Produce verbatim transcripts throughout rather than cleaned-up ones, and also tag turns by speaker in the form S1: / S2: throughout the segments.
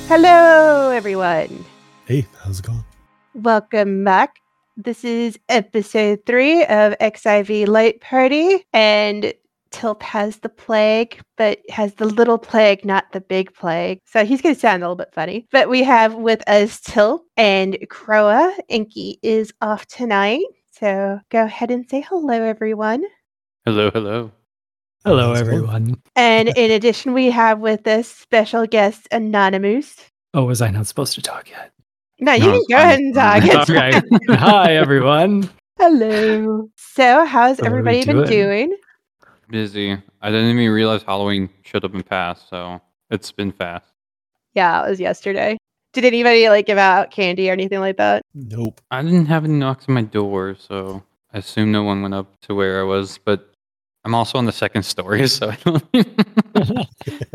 S1: Hello, everyone.
S2: Hey, how's it going?
S1: Welcome back. This is episode three of X I V Light Party, and Tilp has the plague, but has the little plague, not the big plague. So he's going to sound a little bit funny. But we have with us Tilp and Croa. Inky is off tonight. So go ahead and say hello, everyone.
S3: Hello, hello.
S2: How's
S4: Hello,
S2: it going?
S4: everyone.
S1: And in addition, we have with us special guest Anonymous.
S4: Oh, was I not supposed to talk yet?
S1: No, you
S3: No,
S1: can
S3: it's
S1: go
S3: fine.
S1: ahead and talk.
S3: It's
S1: It's
S4: Okay.
S1: fine.
S4: Hi, everyone.
S1: Hello. So, how's
S4: What are we
S1: everybody been
S4: doing?
S1: doing?
S3: Busy. I didn't even realize Halloween should have been passed, so it's been fast.
S1: Yeah, it was yesterday. Did anybody like give out candy or anything like that?
S2: Nope.
S3: I didn't have any knocks on my door, so I assume no one went up to where I was, but I'm also on the second story, so I don't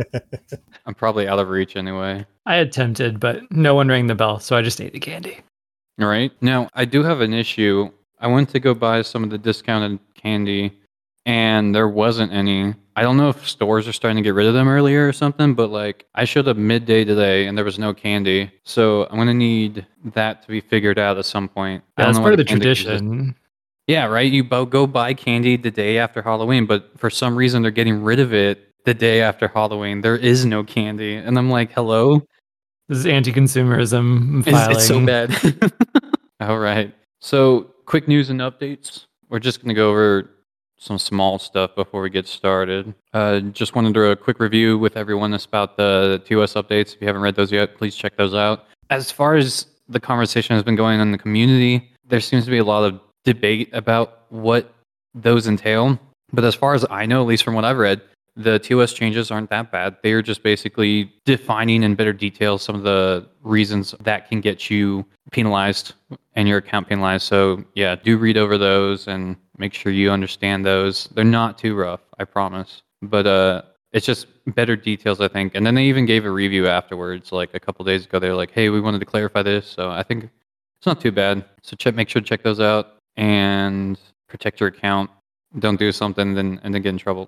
S3: I'm probably out of reach anyway.
S4: I attempted, but no one rang the bell, so I just ate the candy.
S3: All right. Now, I do have an issue. I went to go buy some of the discounted candy, and there wasn't any. I don't know if stores are starting to get rid of them earlier or something, but like I showed up midday today and there was no candy. So I'm gonna need that to be figured out at some point. I don't
S4: That's
S3: know
S4: part
S3: why
S4: of the
S3: candy exists.
S4: tradition.
S3: Yeah, right. You bo- go buy candy the day after Halloween, but for some reason they're getting rid of it the day after Halloween. There is no candy, and I'm like, hello.
S4: This is anti-consumerism
S3: It's,
S4: filing.
S3: it's so bad. All right. So, quick news and updates. We're just going to go over some small stuff before we get started. Uh, just wanted to do a quick review with everyone about the T O S updates. If you haven't read those yet, please check those out. As far as the conversation has been going on in the community, there seems to be a lot of debate about what those entail. But as far as I know, at least from what I've read, the T O S changes aren't that bad. They are just basically defining in better detail some of the reasons that can get you penalized and your account penalized. So yeah, do read over those and make sure you understand those. They're not too rough, I promise. But uh, it's just better details, I think. And then they even gave a review afterwards, like a couple days ago. They were like, "Hey, we wanted to clarify this." So I think it's not too bad. So check, make sure to check those out and protect your account. Don't do something then and then get in trouble,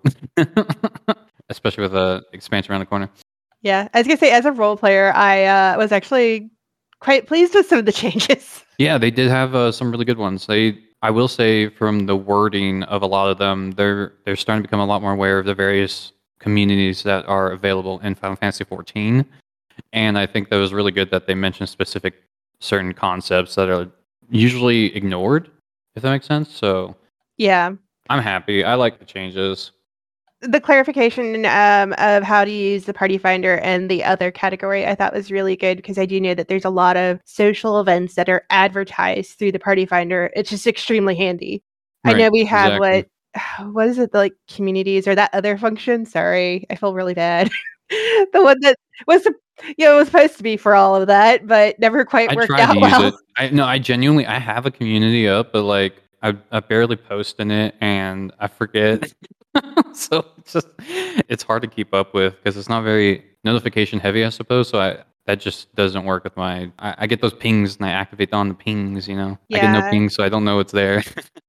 S3: especially with a expansion around the corner.
S1: Yeah, I was gonna say, as a role player, I uh, was actually quite pleased with some of the changes.
S3: Yeah, they did have uh, some really good ones. They, I will say, from the wording of a lot of them, they're they're starting to become a lot more aware of the various communities that are available in Final Fantasy fourteen, and I think that was really good that they mentioned specific certain concepts that are usually ignored, if that makes sense. So
S1: Yeah,
S3: I'm happy. I like the changes.
S1: the clarification um, of how to use the party finder and the other category I thought was really good, because I do know that there's a lot of social events that are advertised through the party finder. It's just extremely handy. I know
S3: Right,
S1: we have
S3: exactly.
S1: what what is it, like communities or that other function? Sorry, I feel really bad. The one that was sup- you know was supposed to be for all of that, but never quite
S3: I
S1: worked
S3: tried to
S1: out
S3: use
S1: well.
S3: it. I no, I genuinely I have a community up, but like I I barely post in it and I forget. So it's just it's hard to keep up with because it's not very notification heavy, I suppose. So I that just doesn't work with my. I, I get those pings and I activate on the pings. You know, I get no
S1: Yeah.
S3: pings, so I don't know it's there.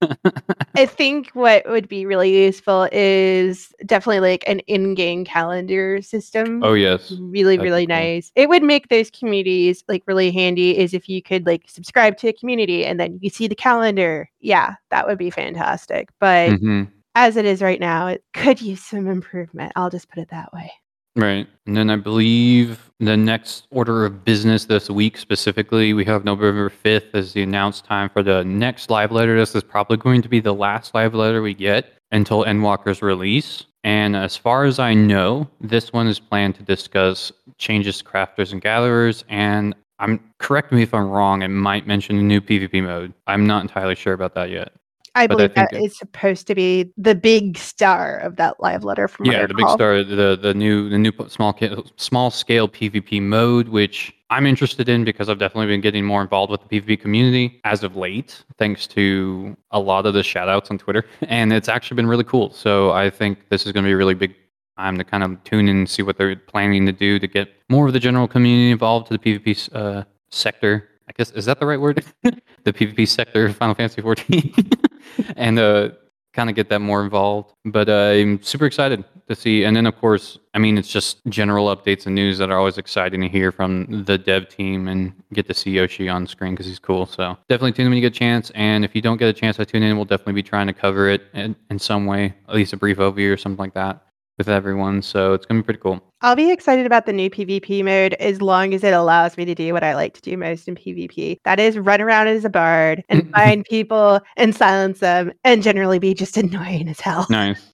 S1: I think what would be really useful is definitely like an in-game calendar system.
S3: Oh yes,
S1: Really,
S3: that'd be
S1: really
S3: cool.
S1: nice. It would make those communities like really handy, is if you could like subscribe to a community and then you see the calendar. Yeah, that would be fantastic. But
S3: hmm
S1: as it is right now, it could use some improvement. I'll just put it that way.
S3: Right. And then I believe the next order of business this week specifically, we have November fifth as the announced time for the next live letter. This is probably going to be the last live letter we get until Endwalker's release. And as far as I know, this one is planned to discuss changes to crafters and gatherers. And I'm correct me if I'm wrong, it might mention a new PvP mode. I'm not entirely sure about that yet.
S1: I
S3: But I
S1: believe that
S3: think it-
S1: is supposed to be the big star of that live letter from what I
S3: Yeah, the big
S1: recall.
S3: star, the the new the new p- small ca- small scale PvP mode, which I'm interested in because I've definitely been getting more involved with the PvP community as of late, thanks to a lot of the shout outs on Twitter, and it's actually been really cool. So I think this is going to be a really big time to kind of tune in and see what they're planning to do to get more of the general community involved to the PvP uh, sector. I guess is that the right word? The PvP sector of Final Fantasy fourteen. And uh, kind of get that more involved. But uh, I'm super excited to see. And then, of course, I mean, it's just general updates and news that are always exciting to hear from the dev team and get to see Yoshi on screen because he's cool. So definitely tune in when you get a chance. And if you don't get a chance to tune in, we'll definitely be trying to cover it in, in some way, at least a brief overview or something like that with everyone. So it's going to be pretty cool.
S1: I'll be excited about the new PvP mode as long as it allows me to do what I like to do most in PvP. That is run around as a bard and find people and silence them and generally be just annoying as hell.
S3: Nice.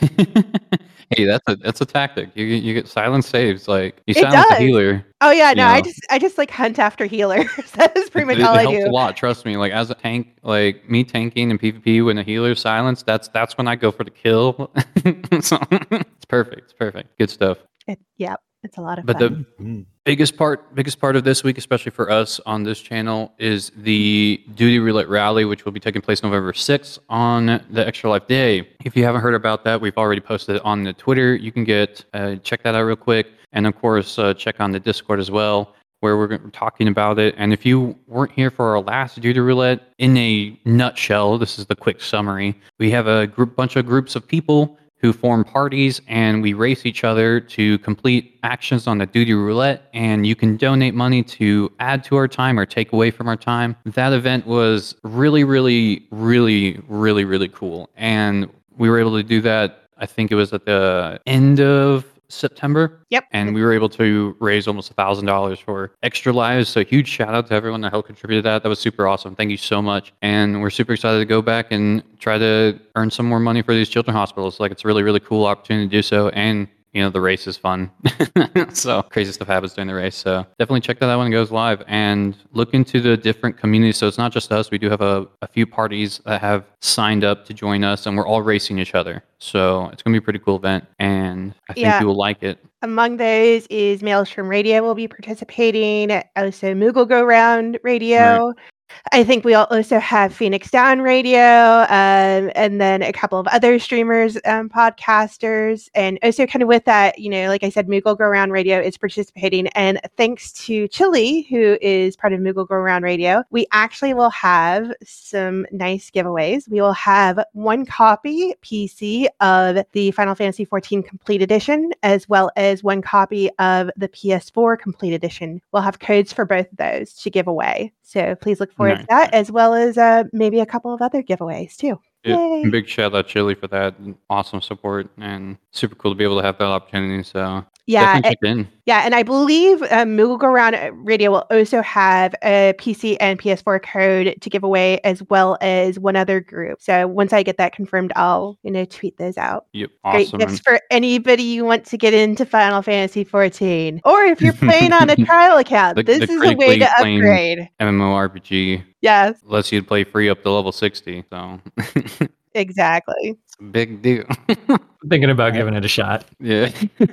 S3: Hey, that's a that's a tactic. You you get silence saves. Like you
S1: It
S3: silence
S1: does.
S3: a healer.
S1: Oh yeah, no,
S3: You
S1: I
S3: know.
S1: just I just like hunt after healers. That is pretty much
S3: It,
S1: all
S3: it
S1: I
S3: helps
S1: do.
S3: a lot. Trust me. Like as a tank, like me tanking in PvP when a healer's silenced, that's that's when I go for the kill. So it's perfect. It's perfect. Good stuff.
S1: It, yeah, it's a lot of
S3: But
S1: fun.
S3: the
S2: Mm.
S3: biggest part biggest part of this week, especially for us on this channel, is the Duty Roulette Rally, which will be taking place November sixth on the Extra Life Day. If you haven't heard about that, we've already posted it on the Twitter. You can get uh, check that out real quick, and of course uh, check on the Discord as well, where we're talking about it. And if you weren't here for our last Duty Roulette, in a nutshell, this is the quick summary. We have a group bunch of groups of people who form parties, and we race each other to complete actions on the Duty Roulette, and you can donate money to add to our time or take away from our time. That event was really, really, really, really, really cool. And we were able to do that, I think it was at the end of September.
S1: Yep.
S3: And we were able to raise almost a thousand dollars for Extra Lives. So huge shout out to everyone that helped contribute to that. That was super awesome. Thank you so much. And we're super excited to go back and try to earn some more money for these children's hospitals. Like it's a really, really cool opportunity to do so. And you know, the race is fun. So crazy stuff happens during the race. So definitely check that out when it goes live and look into the different communities. So it's not just us. We do have a, a few parties that have signed up to join us, and we're all racing each other. So it's going to be a pretty cool event, and I think
S1: Yeah.
S3: you will like it.
S1: Among those is Maelstrom Radio will be participating. Also, Moogle Go Round Radio. I think we all also have Phoenix Down Radio, um, and then a couple of other streamers, um, podcasters, and also kind of with that, you know, like I said, Moogle Go Round Radio is participating, and thanks to Chili, who is part of Moogle Go Round Radio, we actually will have some nice giveaways. We will have one copy P C of the Final Fantasy fourteen Complete Edition, as well as one copy of the P S four Complete Edition. We'll have codes for both of those to give away. So please look forward
S3: Nice.
S1: to that, as well as uh, maybe a couple of other giveaways too.
S3: Yeah,
S1: Yay.
S3: big shout out Chili for that awesome support, and super cool to be able to have that opportunity. So
S1: Yeah,
S3: definitely check in.
S1: yeah, and I believe um, Moogle Go Round Radio will also have a P C and P S four code to give away, as well as one other group. So once I get that confirmed, I'll you know tweet those out.
S3: Yep,
S1: Great
S3: awesome.
S1: gifts for anybody you want to get into Final Fantasy fourteen, or if you're playing on a trial account,
S3: The-
S1: this
S3: the
S1: is a way
S3: critically
S1: to
S3: acclaimed-
S1: upgrade.
S3: MMORPG
S1: Yes,
S3: lets you play free up to level sixty. So it's
S1: exactly.
S3: a big deal.
S4: Thinking about giving it a shot.
S3: Yeah.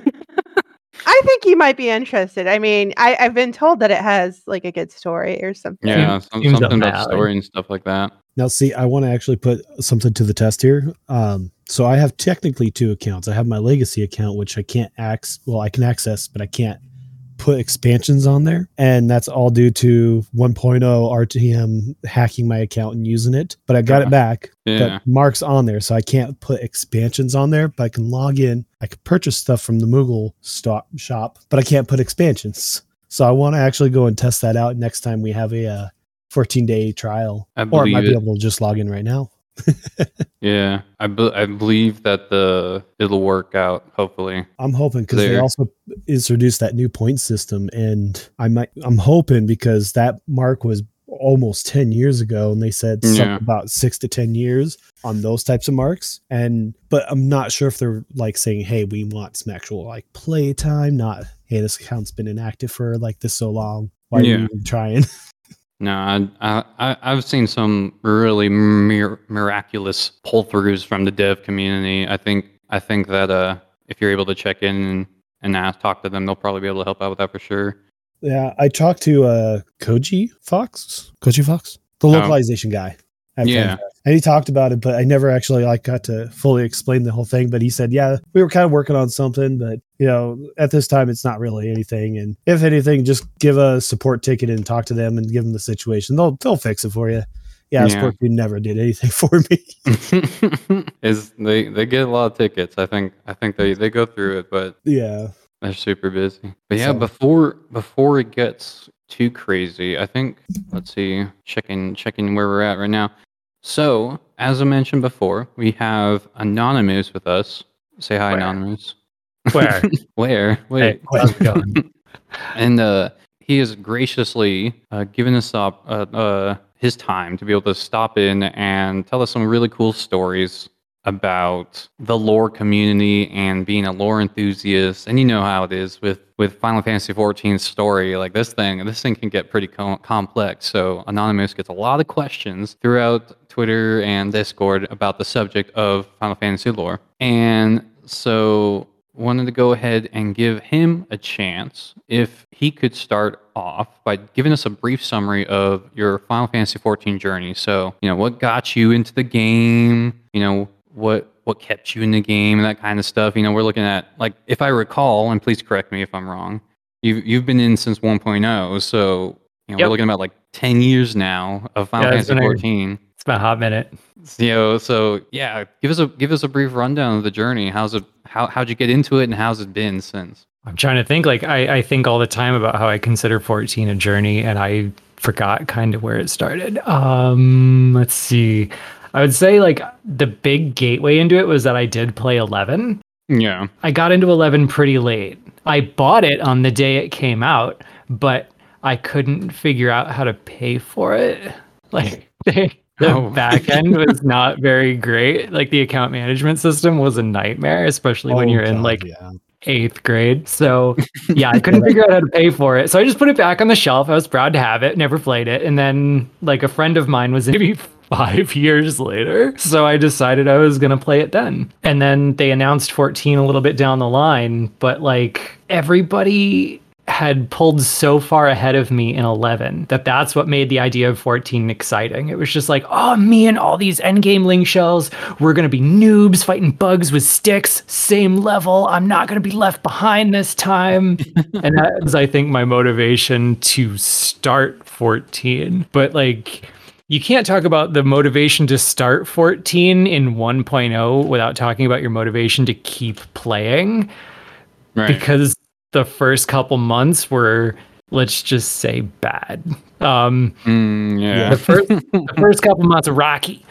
S1: I think you might be interested. I mean, I, I've been told that it has like a good story or something.
S3: Yeah, some,
S4: Seems up
S3: something
S4: my
S3: about
S4: alley.
S3: story and stuff like that.
S2: Now, see, I want to actually put something to the test here. Um, so I have technically two accounts. I have my legacy account, which I can't access. Well, I can access, but I can't put expansions on there. And that's all due to one point oh R T M hacking my account and using it. But I got
S3: Yeah.
S2: it back.
S3: Yeah.
S2: But Mark's on there, so I can't put expansions on there, but I can log in. I can purchase stuff from the Moogle stop shop, but I can't put expansions. So I want to actually go and test that out next time we have a uh, fourteen day trial.
S3: I
S2: Or I
S3: believe
S2: might be
S3: it.
S2: able to just log in right now.
S3: Yeah, I, be- I believe that the it'll work out. Hopefully,
S2: I'm hoping because they
S3: There.
S2: also introduced that new point system, and I might. I'm hoping because that mark was almost ten years ago, and they said something
S3: Yeah.
S2: about six to ten years on those types of marks. And but I'm not sure if they're like saying, "Hey, we want some actual like play time," not, "Hey, this account's been inactive for like this so long. Why are
S3: Yeah.
S2: you even trying?"
S3: no, I, I I- I've seen some really mir- miraculous pull throughs from the dev community. I think I think that uh, if you're able to check in and, and ask, talk to them, they'll probably be able to help out with that for sure.
S2: Yeah, I talked to uh Koji Fox, Koji Fox, the
S3: Oh.
S2: localization guy. at
S3: Yeah.
S2: FanFest. And he talked about it, but I never actually like got to fully explain the whole thing. But he said, yeah, we were kind of working on something, but you know, at this time, it's not really anything. And if anything, just give a support ticket and talk to them and give them the situation. They'll they'll fix it for you. Yeah,
S3: Yeah.
S2: Splatoon never did anything for me.
S3: Is they they get a lot of tickets. I think I think they they go through it, but
S2: Yeah.
S3: they're super busy. But yeah,
S2: So-
S3: before before it gets too crazy, I think let's see, checking checking where we're at right now. So, as I mentioned before, we have Anonymous with us. Say hi,
S4: Where?
S3: Anonymous.
S4: Where?
S3: Where?
S4: Hey,
S3: Wait.
S4: how's it going?
S3: And uh, he has graciously uh, given us up uh, uh, his time to be able to stop in and tell us some really cool stories about the lore community and being a lore enthusiast. And you know how it is with, with Final Fantasy fourteen story. Like this thing, this thing can get pretty com- complex. So Anonymous gets a lot of questions throughout Twitter and Discord about the subject of Final Fantasy lore. And so wanted to go ahead and give him a chance if he could start off by giving us a brief summary of your Final Fantasy fourteen journey. So, you know, what got you into the game, you know, what what kept you in the game, that kind of stuff. You know, we're looking at, like, if I recall, and please correct me if I'm wrong, you've, you've been in since one point oh, so, you know,
S4: Yep.
S3: we're looking at, like, ten years now of Final
S4: Yeah, it's
S3: Fantasy
S4: been a-
S3: fourteen.
S4: It's been a hot minute.
S3: You know, so yeah, give us a give us a brief rundown of the journey. How's it? How how'd you get into it, and how's it been since?
S4: I'm trying to think. Like I, I think all the time about how I consider fourteen a journey, and I forgot kind of where it started. Um, let's see. I would say like the big gateway into it was that I did play eleven.
S3: Yeah.
S4: I got into eleven pretty late. I bought it on the day it came out, but I couldn't figure out how to pay for it. Like they, the
S3: Oh.
S4: back end was not very great. Like the account management system was a nightmare, especially when
S2: Oh,
S4: you're in
S2: God,
S4: like
S2: yeah.
S4: eighth grade. So yeah, I couldn't figure out how to pay for it. So I just put it back on the shelf. I was proud to have it, never played it. And then like a friend of mine was maybe five years later. So I decided I was going to play it then. And then they announced fourteen a little bit down the line, but like everybody had pulled so far ahead of me in eleven that that's what made the idea of fourteen exciting. It was just like, oh, me and all these endgame link shells, we're going to be noobs fighting bugs with sticks, same level. I'm not going to be left behind this time. And that was, I think, my motivation to start fourteen. But like, you can't talk about the motivation to start fourteen in one point oh without talking about your motivation to keep playing.
S3: Right.
S4: Because the first couple months were, let's just say, bad. Um,
S3: Mm, yeah.
S4: the first the first couple months are rocky.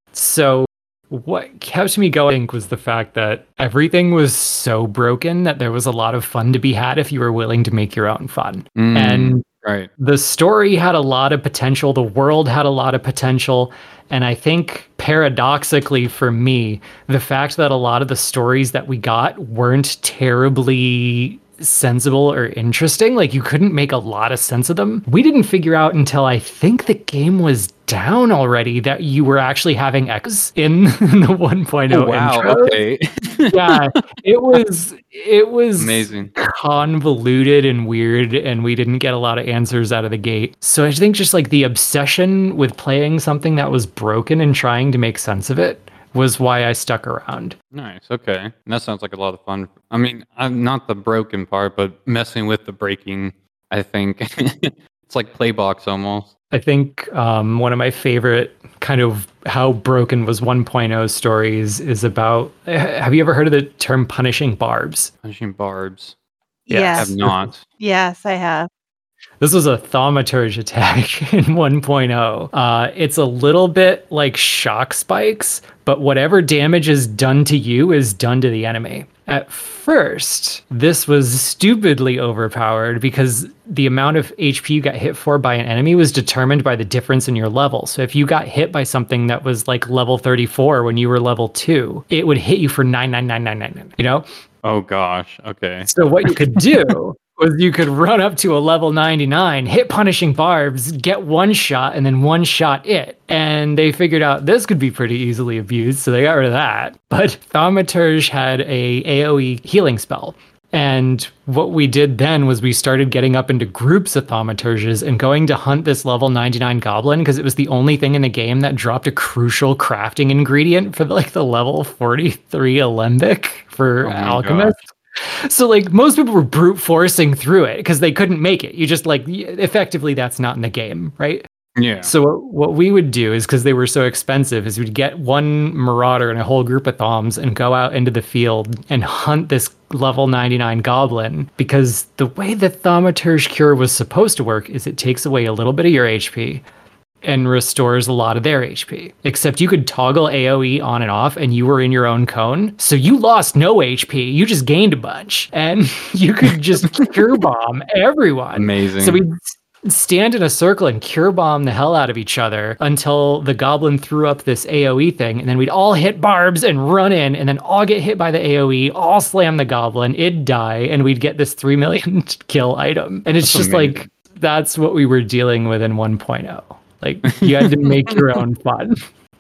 S4: So what kept me going was the fact that everything was so broken that there was a lot of fun to be had if you were willing to make your own fun.
S3: Mm,
S4: And
S3: right.
S4: the story had a lot of potential. The world had a lot of potential. And I think paradoxically for me, the fact that a lot of the stories that we got weren't terribly sensible or interesting, like you couldn't make a lot of sense of them. We didn't figure out until I think the game was down already that you were actually having X in the one point oh
S3: Oh, wow.
S4: intro.
S3: Okay.
S4: Yeah, it was it was
S3: Amazing.
S4: convoluted and weird, and we didn't get a lot of answers out of the gate. So I think just like the obsession with playing something that was broken and trying to make sense of it was why I stuck around.
S3: Nice. Okay. And that sounds like a lot of fun. I mean, I'm not the broken part, but messing with the breaking, I think it's like Playbox almost.
S4: I think um, one of my favorite kind of how broken was one point oh stories is about, have you ever heard of the term punishing barbs?
S3: Punishing barbs.
S4: Yes.
S3: I
S1: Yes.
S3: have not.
S1: Yes, I have.
S4: This was a thaumaturge attack in one point oh. Uh, it's a little bit like shock spikes, but whatever damage is done to you is done to the enemy. At first, this was stupidly overpowered because the amount of H P you got hit for by an enemy was determined by the difference in your level. So if you got hit by something that was like level thirty-four when you were level two, it would hit you for nine nine nine nine nine nine, you know?
S3: Oh gosh. Okay.
S4: So what you could do was you could run up to a level ninety-nine, hit punishing barbs, get one shot, and then one shot it. And they figured out this could be pretty easily abused, so they got rid of that. But Thaumaturge had a AoE healing spell. And what we did then was we started getting up into groups of Thaumaturges and going to hunt this level ninety-nine goblin because it was the only thing in the game that dropped a crucial crafting ingredient for like the level forty-three Alembic for
S3: Oh my
S4: Alchemist. So like most people were brute forcing through it because they couldn't make it. You just like y- effectively that's not in the game, right?
S3: Yeah.
S4: So what, what we would do is, because they were so expensive, is we'd get one marauder and a whole group of Thoms and go out into the field and hunt this level ninety-nine goblin, because the way the Thaumaturge Cure was supposed to work is it takes away a little bit of your H P and restores a lot of their H P. Except you could toggle A O E on and off, and you were in your own cone. So you lost no H P. You just gained a bunch. And you could just cure bomb everyone.
S3: Amazing.
S4: So we'd stand in a circle and cure bomb the hell out of each other until the goblin threw up this A O E thing. And then we'd all hit barbs and run in, and then all get hit by the A O E, all slam the goblin, it'd die, and we'd get this three million kill item. And it's
S3: That's
S4: just
S3: amazing.
S4: like, that's what we were dealing with in one point oh. Like, you had to make your own fun.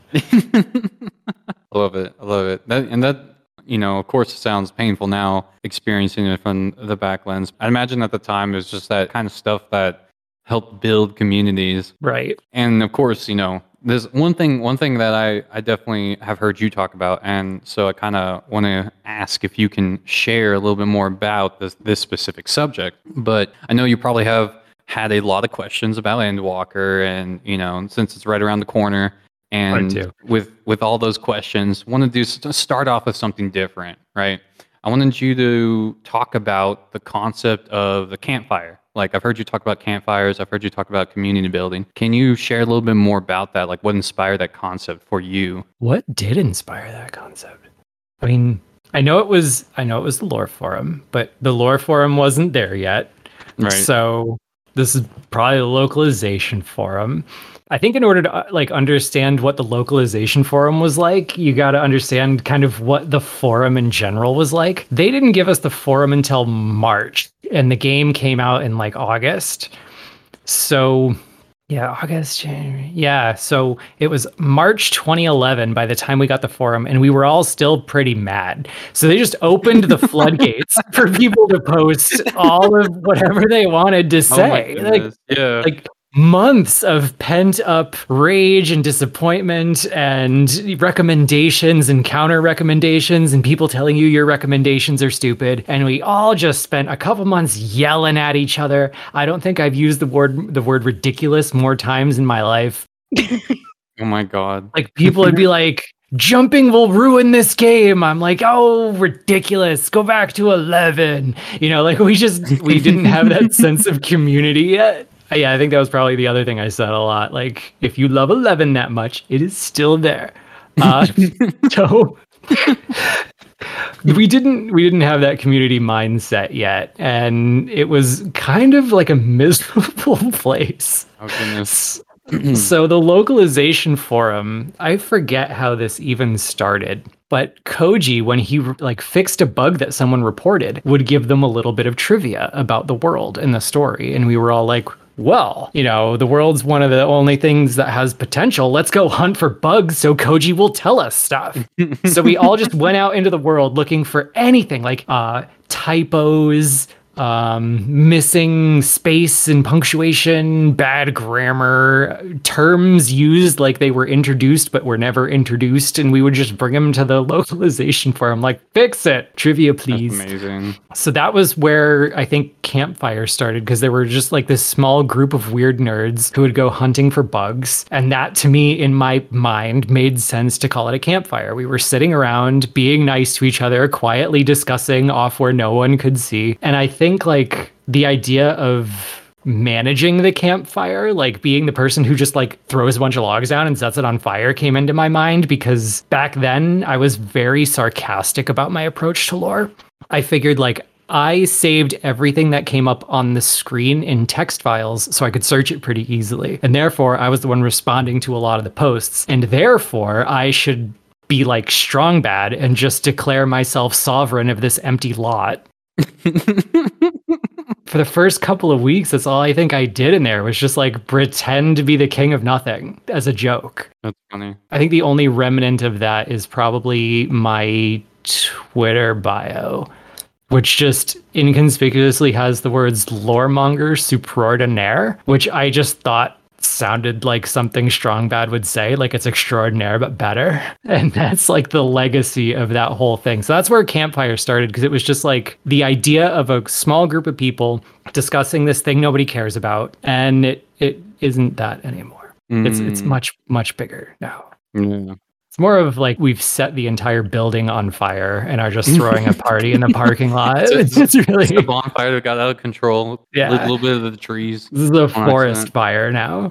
S3: I love it. I love it. That, and that, you know, of course, it sounds painful now experiencing it from the back lens. I imagine at the time it was just that kind of stuff that helped build communities.
S4: Right.
S3: And of course, you know, there's one thing one thing that I, I definitely have heard you talk about. And so I kind of want to ask if you can share a little bit more about this, this specific subject. But I know you probably have had a lot of questions about Endwalker, and, you know, since it's right around the corner, and with with all those questions, want to do start off with something different, right? I wanted you to talk about the concept of the campfire. Like, I've heard you talk about campfires, I've heard you talk about community building. Can you share a little bit more about that? Like, what inspired that concept for you?
S4: What did inspire that concept? I mean, I know it was I know it was the lore forum, but the lore forum wasn't there yet.
S3: Right.
S4: So this is probably the localization forum. I think in order to uh, like understand what the localization forum was like, you got to understand kind of what the forum in general was like. They didn't give us the forum until March, and the game came out in like August. So yeah, August, January. Yeah, so it was March twenty eleven by the time we got the forum, and we were all still pretty mad. So they just opened the floodgates for people to post all of whatever they wanted to say.
S3: Oh my
S4: like,
S3: goodness. Yeah.
S4: like months of pent up rage and disappointment and recommendations and counter recommendations and people telling you your recommendations are stupid. And we all just spent a couple months yelling at each other. I don't think I've used the word the word ridiculous more times in my life.
S3: Oh my God.
S4: Like, people would be like, jumping will ruin this game. I'm like, oh, ridiculous. Go back to eleven. You know, like, we just, we didn't have that sense of community yet. Yeah, I think that was probably the other thing I said a lot. Like, if you love eleven that much, it is still there. Uh, so we didn't we didn't have that community mindset yet, and it was kind of like a miserable place.
S3: Oh goodness.
S4: So the localization forum, I forget how this even started, but Koji, when he like fixed a bug that someone reported, would give them a little bit of trivia about the world and the story, and we were all like, well, you know, the world's one of the only things that has potential. Let's go hunt for bugs so Koji will tell us stuff. So we all just went out into the world looking for anything like uh, typos, um, missing space and punctuation, bad grammar, terms used like they were introduced but were never introduced. And we would just bring them to the localization forum, like, fix it, trivia, please.
S3: That's amazing.
S4: So that was where I think Campfire started, because there were just like this small group of weird nerds who would go hunting for bugs. And that, to me, in my mind, made sense to call it a campfire. We were sitting around being nice to each other, quietly discussing off where no one could see. And I think like the idea of managing the campfire, like being the person who just like throws a bunch of logs down and sets it on fire, came into my mind, because back then I was very sarcastic about my approach to lore. I figured like I saved everything that came up on the screen in text files so I could search it pretty easily. And therefore I was the one responding to a lot of the posts. And therefore I should be like strong bad and just declare myself sovereign of this empty lot. For the first couple of weeks, that's all I think I did in there, was just like pretend to be the king of nothing as a joke.
S3: That's funny.
S4: I think the only remnant of that is probably my Twitter bio, which just inconspicuously has the words loremonger superordinaire, which I just thought sounded like something Strong Bad would say, like it's extraordinaire but better. And that's like the legacy of that whole thing. So that's where Campfire started, because it was just like the idea of a small group of people discussing this thing nobody cares about, and it it isn't that anymore. It's it's
S3: Mm,
S4: much much bigger now.
S3: yeah.
S4: It's more of like we've set the entire building on fire and are just throwing a party in the parking lot.
S3: Just-
S4: It's
S3: It's
S4: really
S3: a bonfire that got out of control.
S4: Yeah.
S3: A little bit of the trees.
S4: this is a
S3: on
S4: forest
S3: accident.
S4: fire now.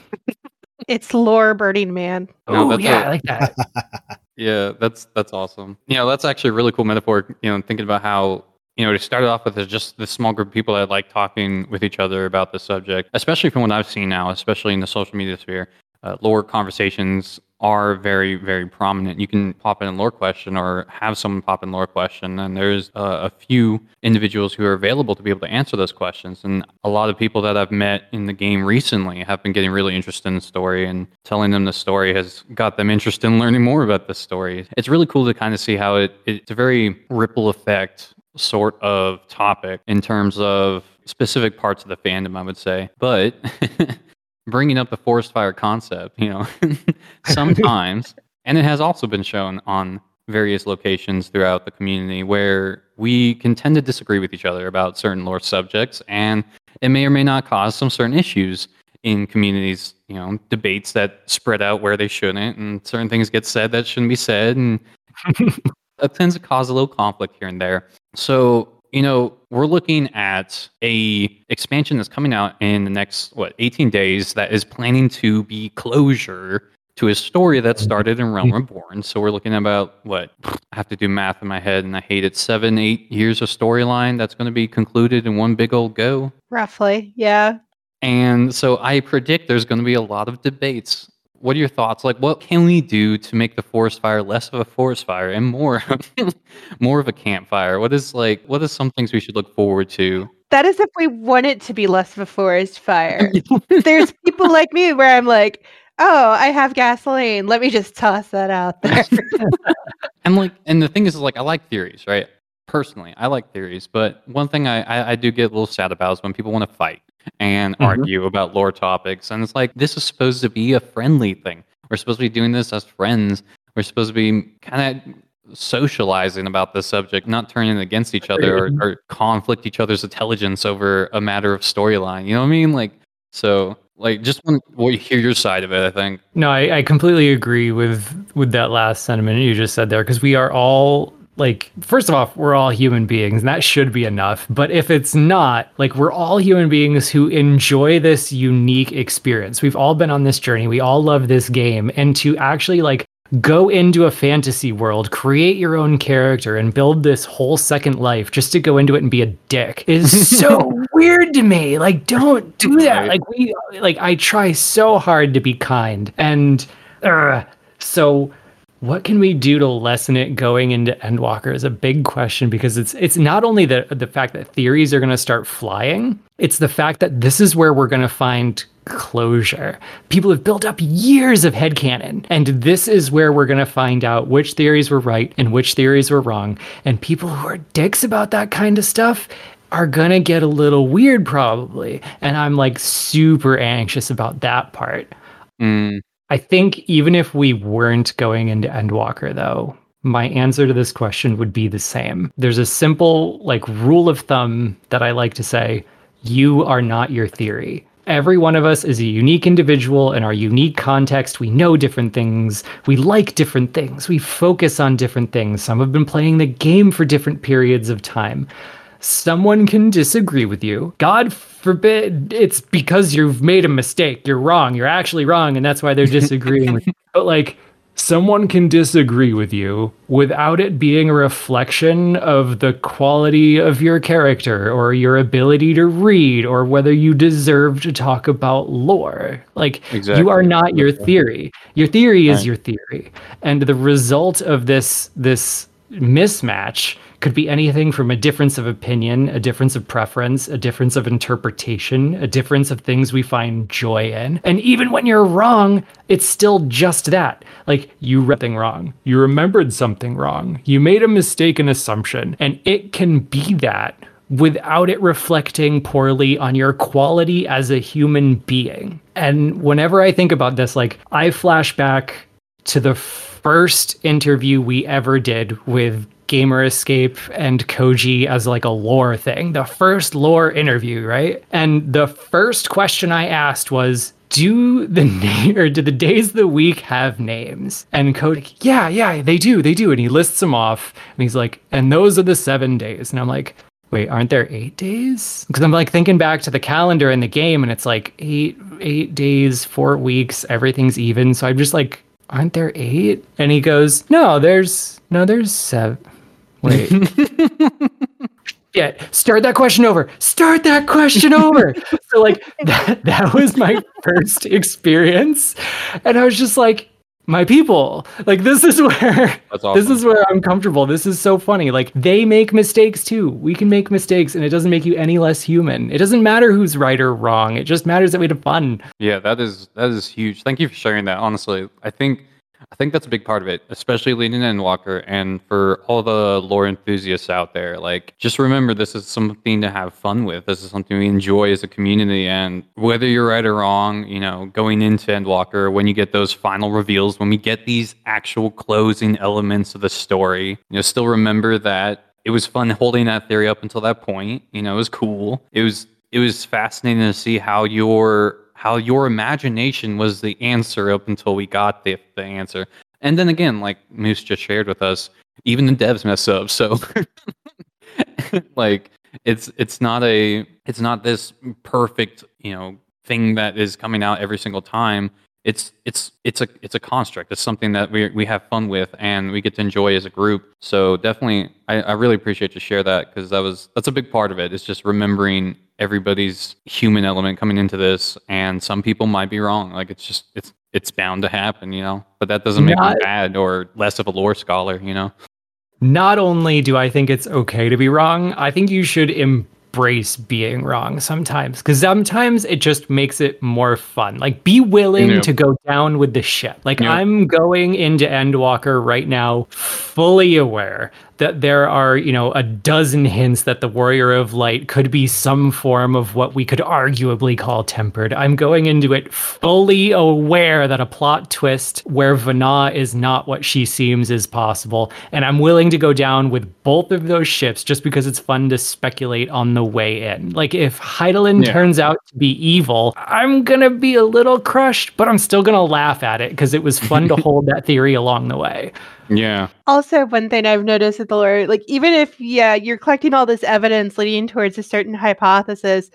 S1: It's lore Burning Man.
S3: No,
S4: Oh
S3: that's
S4: yeah,
S3: a-
S4: I like that.
S3: Yeah, that's that's awesome. You know, that's actually a really cool metaphor. You know, thinking about how you know it started off with just this small group of people that like talking with each other about the subject, especially from what I've seen now, especially in the social media sphere. Uh, lore conversations are very, very prominent. You can pop in a lore question or have someone pop in lore question, and there's uh, a few individuals who are available to be able to answer those questions. And a lot of people that I've met in the game recently have been getting really interested in the story, and telling them the story has got them interested in learning more about the story. It's really cool to kind of see how it it's a very ripple effect sort of topic in terms of specific parts of the fandom, I would say. But bringing up the forest fire concept, you know, sometimes, and it has also been shown on various locations throughout the community where we can tend to disagree with each other about certain lore subjects, and it may or may not cause some certain issues in communities, you know, debates that spread out where they shouldn't, and certain things get said that shouldn't be said, and that tends to cause a little conflict here and there. So, you know, we're looking at a expansion that's coming out in the next, what, eighteen days that is planning to be closure to a story that started in Realm Reborn. So we're looking at about, what, I have to do math in my head and I hate it, seven, eight years of storyline that's going to be concluded in one big old go.
S1: Roughly, yeah.
S3: And so I predict there's going to be a lot of debates. What are your thoughts? Like, what can we do to make the forest fire less of a forest fire and more, more of a campfire? What is like? What are some things we should look forward to?
S1: That is if we want it to be less of a forest fire. There's people like me where I'm like, oh, I have gasoline. Let me just toss that out there.
S3: And like, and the thing is, like, I like theories, right? Personally, I like theories, but one thing I, I, I do get a little sad about is when people want to fight and
S4: Mhm.
S3: argue about lore topics. And it's like, this is supposed to be a friendly thing. We're supposed to be doing this as friends. We're supposed to be kind of socializing about the subject, not turning against each other or, or conflict each other's intelligence over a matter of storyline. You know what I mean? Like, so, like, just want to hear your side of it, I think.
S4: No, I, I completely agree with with that last sentiment you just said there, because we are all like, first of all, we're all human beings, and that should be enough. But if it's not, like, we're all human beings who enjoy this unique experience. We've all been on this journey. We all love this game, and to actually like go into a fantasy world, create your own character, and build this whole second life just to go into it and be a dick is so weird to me. Like, don't do that.
S3: Right.
S4: Like, we, like, I try so hard to be kind, and uh, so what can we do to lessen it going into Endwalker is a big question, because it's it's not only the the fact that theories are going to start flying, it's the fact that this is where we're going to find closure. People have built up years of headcanon, and this is where we're going to find out which theories were right and which theories were wrong. And people who are dicks about that kind of stuff are going to get a little weird probably. And I'm like super anxious about that part.
S3: Mm.
S4: I think even if we weren't going into Endwalker, though, my answer to this question would be the same. There's a simple, like, rule of thumb that I like to say: you are not your theory. Every one of us is a unique individual in our unique context. We know different things. We like different things. We focus on different things. Some have been playing the game for different periods of time. Someone can disagree with you. God forbid it's because you've made a mistake. You're wrong. You're actually wrong, and that's why they're disagreeing with you. But like, someone can disagree with you without it being a reflection of the quality of your character or your ability to read or whether you deserve to talk about lore. Like,
S3: Exactly.
S4: you are not your theory. Your theory is
S3: Right.
S4: your theory. And the result of this this mismatch could be anything from a difference of opinion, a difference of preference, a difference of interpretation, a difference of things we find joy in. And even when you're wrong, it's still just that. Like, you read something wrong. You remembered something wrong. You made a mistaken assumption. And it can be that without it reflecting poorly on your quality as a human being. And whenever I think about this, like, I flash back to the first interview we ever did with Gamer Escape and Koji as like a lore thing, the first lore interview, right? And the first question I asked was, do the name or do the days of the week have names? And Cody, like, yeah, yeah, they do, they do. And he lists them off, and he's like, and those are the seven days. And I'm like, wait, aren't there eight days? Because I'm like thinking back to the calendar in the game, and it's like eight, eight days, four weeks, everything's even. So I'm just like, aren't there eight? And he goes, no, there's no, there's seven. Wait. Yeah, start that question over. Start that question over. So like that that was my first experience. And I was just like, my people, like this is where
S3: That's
S4: this
S3: awesome.
S4: is where I'm comfortable. This is so funny. Like they make mistakes too. We can make mistakes, and it doesn't make you any less human. It doesn't matter who's right or wrong. It just matters that we have fun.
S3: Yeah, that is that is huge. Thank you for sharing that. Honestly, I think I think that's a big part of it, especially leading Endwalker, and for all the lore enthusiasts out there. Like, just remember, this is something to have fun with. This is something we enjoy as a community, and whether you're right or wrong, you know, going into Endwalker, when you get those final reveals, when we get these actual closing elements of the story, you know, still remember that it was fun holding that theory up until that point. You know, it was cool. It was it was fascinating to see how your how your imagination was the answer up until we got the, the answer. And then again, like Moose just shared with us, even the devs mess up. So like it's it's not a it's not this perfect, you know, thing that is coming out every single time. It's it's it's a it's a construct. It's something that we we have fun with and we get to enjoy as a group. So definitely, I, I really appreciate you share that, because that was that's a big part of it. It's just remembering everybody's human element coming into this, and some people might be wrong. Like it's just it's it's bound to happen, you know. But that doesn't make
S4: Not-
S3: you bad or less of a lore scholar, you know.
S4: Not only do I think it's okay to be wrong, I think you should embrace being wrong sometimes, because sometimes it just makes it more fun. Like, be willing
S3: Yep.
S4: to go down with the ship. Like,
S3: Yep.
S4: I'm going into Endwalker right now fully aware that there are, you know, a dozen hints that the Warrior of Light could be some form of what we could arguably call tempered. I'm going into it fully aware that a plot twist where Vana is not what she seems is possible. And I'm willing to go down with both of those ships just because it's fun to speculate on the way in. Like, if Heidelin
S3: Yeah.
S4: turns out to be evil, I'm going to be a little crushed, but I'm still going to laugh at it because it was fun to hold that theory along the way.
S3: Yeah.
S1: Also, one thing I've noticed with the lore, like even if yeah, you're collecting all this evidence leading towards a certain hypothesis,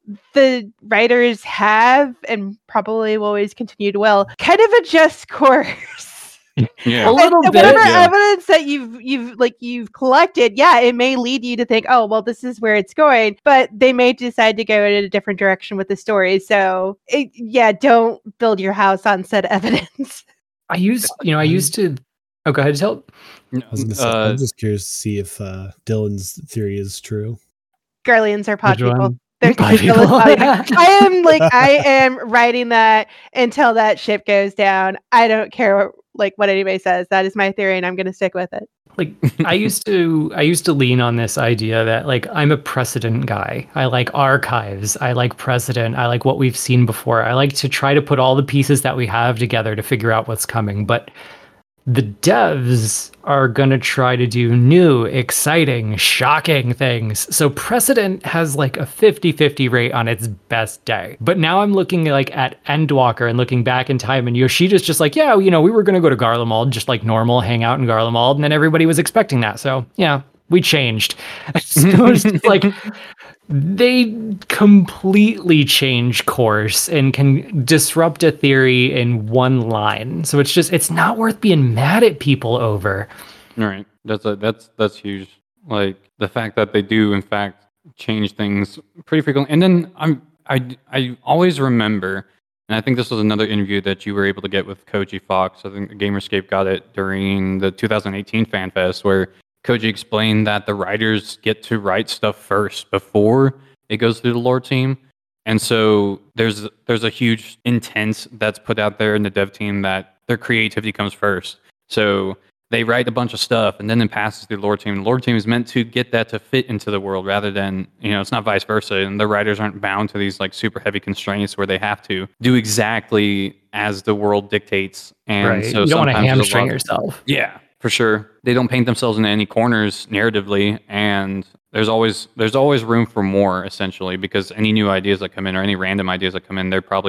S1: the writers have and probably will always continue to well kind of adjust course.
S3: Yeah.
S4: A little
S1: And
S4: bit,
S1: whatever
S3: yeah.
S1: evidence that you've you've like you've collected, yeah, it may lead you to think, oh well, this is where it's going, but they may decide to go in a different direction with the story. So it, yeah, don't build your house on said evidence.
S4: I used, you know, I used to. Oh, go ahead, tell.
S2: I was gonna say,
S3: Uh,
S2: I'm just curious to see if uh, Dylan's theory is true.
S1: Garleans are pod
S4: Which
S1: people.
S4: one?
S1: They're
S4: Pod
S1: they're
S4: people.
S1: jealous. I am like I am writing that until that ship goes down. I don't care like what anybody says. That is my theory, and I'm going to stick with it.
S4: Like, I used to I used to lean on this idea that, like, I'm a precedent guy. I like archives. I like precedent. I like what we've seen before. I like to try to put all the pieces that we have together to figure out what's coming. But the devs are going to try to do new, exciting, shocking things. So precedent has like a fifty-fifty rate on its best day. But now I'm looking like at Endwalker and looking back in time, and Yoshida's just like, yeah, you know, we were going to go to Garlemald just like normal, hang out in Garlemald, and then everybody was expecting that. So yeah, we changed. So it's just like they completely change course and can disrupt a theory in one line. So it's just, it's not worth being mad at people over.
S3: All right. That's a, that's that's huge. Like the fact that they do in fact change things pretty frequently. And then I'm I I always remember, and I think this was another interview that you were able to get with Koji Fox. I think Gamerscape got it during the two thousand eighteen Fan Fest, where Koji explained that the writers get to write stuff first before it goes through the lore team. And so there's there's a huge intent that's put out there in the dev team that their creativity comes first. So they write a bunch of stuff and then it passes through the lore team. The lore team is meant to get that to fit into the world rather than, you know, it's not vice versa. And the writers aren't bound to these like super heavy constraints where they have to do exactly as the world dictates. And
S4: Right.
S3: so
S4: You don't want to
S3: sometimes there's a
S4: hamstring
S3: lot-
S4: yourself.
S3: Yeah, for sure. They don't paint themselves into any corners narratively, and there's always there's always room for more, essentially, because any new ideas that come in or any random ideas that come in, they're probably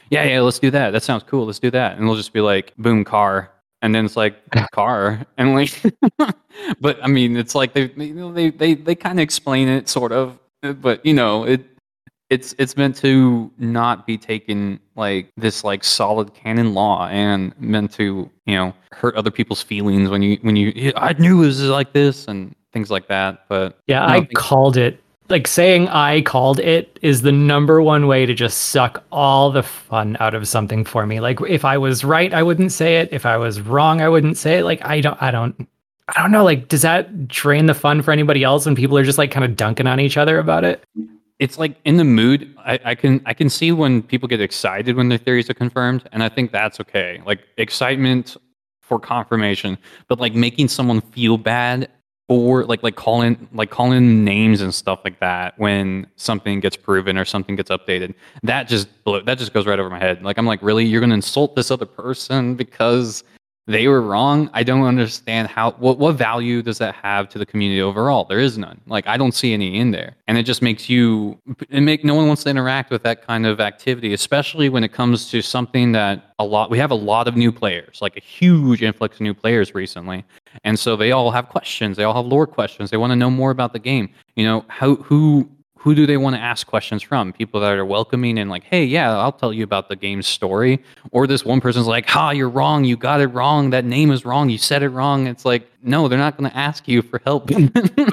S3: yeah, yeah, let's do that. That sounds cool. Let's do that. And they'll just be like, boom, car. And then it's like car. And like, but I mean, it's like they, you know, they, they, they kind of explain it sort of, but you know, it, it's, it's meant to not be taken like this like solid canon law and meant to, you know, hurt other people's feelings when you, when you, I knew it was like this and things like that. But
S4: yeah,
S3: you know,
S4: I called it. Like saying I called it is the number one way to just suck all the fun out of something for me. Like if I was right, I wouldn't say it. If I was wrong, I wouldn't say it. Like I don't, I don't, I don't know. Like, does that drain the fun for anybody else when people are just like kind of dunking on each other about it?
S3: It's like in the mood. I, I can I can see when people get excited when their theories are confirmed, and I think that's okay. Like excitement for confirmation, but like making someone feel bad. Or like like calling like calling names and stuff like that when something gets proven or something gets updated. That just blew, that just goes right over my head. Like I'm like, really, you're gonna insult this other person because they were wrong? I don't understand how. What what value does that have to the community overall? There is none. Like I don't see any in there, and it just makes you. It make no one wants to interact with that kind of activity, especially when it comes to something that a lot. We have a lot of new players, like a huge influx of new players recently. And so they all have questions. They all have lore questions. They want to know more about the game. You know, how who who do they want to ask questions from? People that are welcoming and like, hey, yeah, I'll tell you about the game's story. Or this one person's like, ha, you're wrong. You got it wrong. That name is wrong. You said it wrong. It's like, no, they're not going to ask you for help.
S4: Ooh,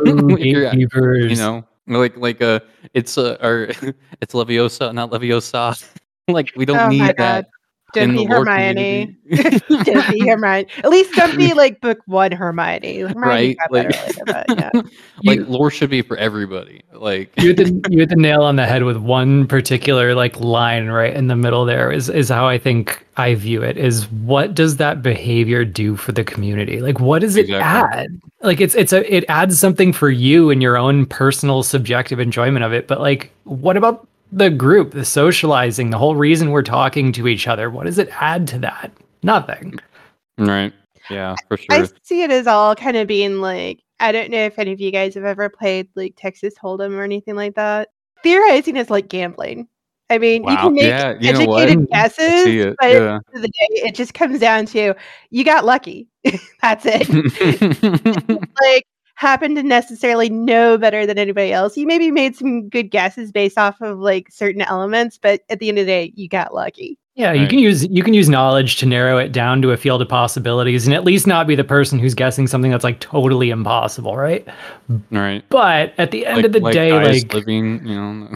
S3: you know, like like uh, it's uh, or it's Leviosa, not Leviosa. Like we don't
S1: Oh my
S3: need
S1: God.
S3: that.
S1: Don't
S3: in
S1: be
S3: the lore
S1: Hermione.
S3: community.
S1: Don't be Hermione. At least don't be like book one Hermione. Hermione
S3: Right?
S1: got
S3: Like,
S1: better later, but yeah.
S3: like
S4: You-
S3: lore should be for everybody. Like
S4: you hit the you hit the nail on the head with one particular like line right in the middle there is is how I think I view it is what does that behavior do for the community? Like what does it
S3: Exactly.
S4: add? Like it's it's a it adds something for you and your own personal subjective enjoyment of it, but like what about the group, the socializing, the whole reason we're talking to each other? What does it add to that? Nothing.
S3: Right. Yeah, for
S1: I
S3: sure.
S1: see it as all kind of being like, I don't know if any of you guys have ever played like Texas Hold'em or anything like that. Theorizing is like gambling. I mean, you
S3: Wow.
S1: can make
S3: Yeah, you know what?
S1: educated
S3: I see
S1: guesses,
S3: it.
S1: but at the
S3: Yeah.
S1: end of the day, it just comes down to you got lucky. That's it. Like happen to necessarily know better than anybody else. You maybe made some good guesses based off of like certain elements, but at the end of the day, you got lucky.
S4: Yeah, you
S3: Right.
S4: can use you can use knowledge to narrow it down to a field of possibilities and at least not be the person who's guessing something that's like totally impossible, right?
S3: Right.
S4: But at the end
S3: Like,
S4: of the
S3: like
S4: day,
S3: guys
S4: like
S3: living, you know,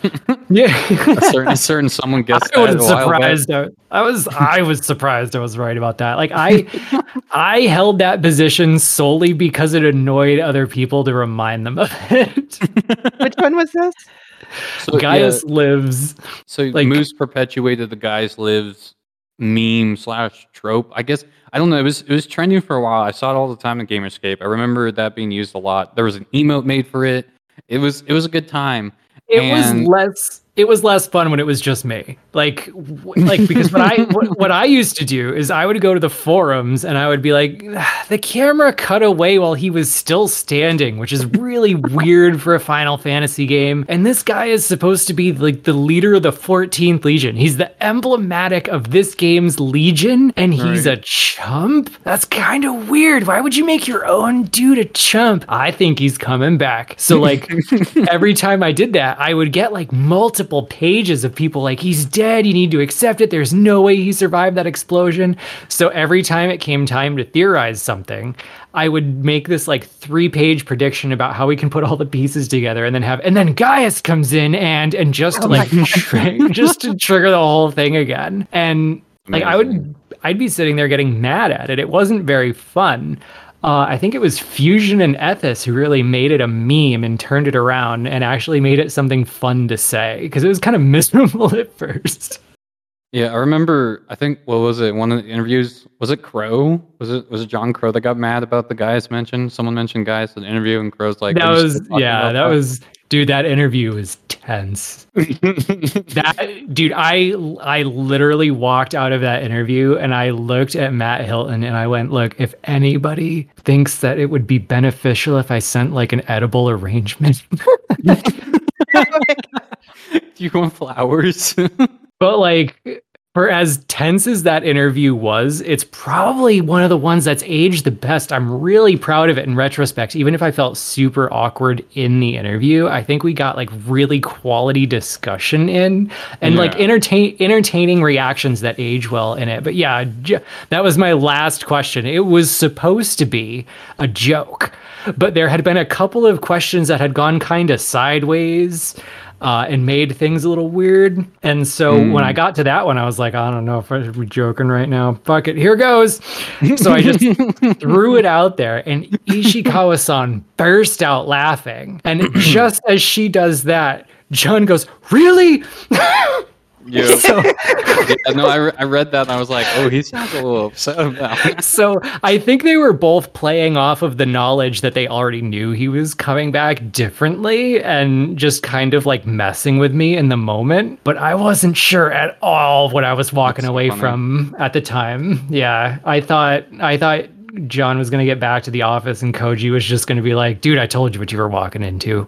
S4: yeah.
S3: a certain, a certain someone guessed
S4: I
S3: that
S4: was
S3: a while back.
S4: surprised. I, I was I was surprised I was right about that. Like I I held that position solely because it annoyed other people to remind them of it.
S1: Which one was this?
S3: So,
S4: Gaius
S3: yeah,
S4: lives.
S3: so
S4: like-
S3: Moose perpetuated the guys lives meme slash trope. I guess I don't know. It was it was trending for a while. I saw it all the time in Gamerscape. I remember that being used a lot. There was an emote made for it. It was it was a good time.
S4: It
S3: And-
S4: was less it was less fun when it was just me. Like w- like because what I what, what I used to do is I would go to the forums and I would be like, the camera cut away while he was still standing, which is really weird for a Final Fantasy game. And this guy is supposed to be like the leader of the fourteenth Legion. He's the emblematic of this game's Legion, and he's
S3: Right.
S4: a chump? That's kind of weird. Why would you make your own dude a chump? I think he's coming back. So like every time I did that, I would get like multiple pages of people like, he's dead, you need to accept it, there's no way he survived that explosion. So every time it came time to theorize something, I would make this like three page prediction about how we can put all the pieces together and then have and then Gaius comes in and and just to like tri- just to trigger the whole thing again. And like I would I'd be sitting there getting mad at it. It wasn't very fun. Uh, I think it was Fusion and Ethos who really made it a meme and turned it around and actually made it something fun to say because it was kind of miserable at first.
S3: Yeah, I remember. I think what was it? One of the interviews was it Crow? Was it was it John Crow that got mad about the guys mentioned? Someone mentioned guys in the interview, and Crow's like,
S4: That
S3: "Are you
S4: was
S3: still talking
S4: yeah,
S3: about
S4: that was dude. That interview was tense. That dude, I I literally walked out of that interview and I looked at Matt Hilton and I went, look, if anybody thinks that it would be beneficial if I sent like an edible arrangement.
S3: Do you want flowers?"
S4: But like For as tense as that interview was, it's probably one of the ones that's aged the best. I'm really proud of it in retrospect. Even if I felt super awkward in the interview, I think we got like really quality discussion in and yeah. like entertain entertaining reactions that age well in it. But yeah, j- that was my last question. It was supposed to be a joke, but there had been a couple of questions that had gone kind of sideways. Uh, and made things a little weird. And so mm. when I got to that one, I was like, I don't know if I should be joking right now. Fuck it, here goes. So I just threw it out there, and Ishikawa-san burst out laughing. And just as she does that, John goes, really?
S3: Yeah. So, yeah, no, I, re- I read that and I was like, oh, he sounds a little upset about it.
S4: So I think they were both playing off of the knowledge that they already knew he was coming back differently and just kind of like messing with me in the moment. But I wasn't sure at all what I was walking That's away funny. from at the time. Yeah, I thought I thought John was going to get back to the office and Koji was just going to be like, dude, I told you what you were walking into.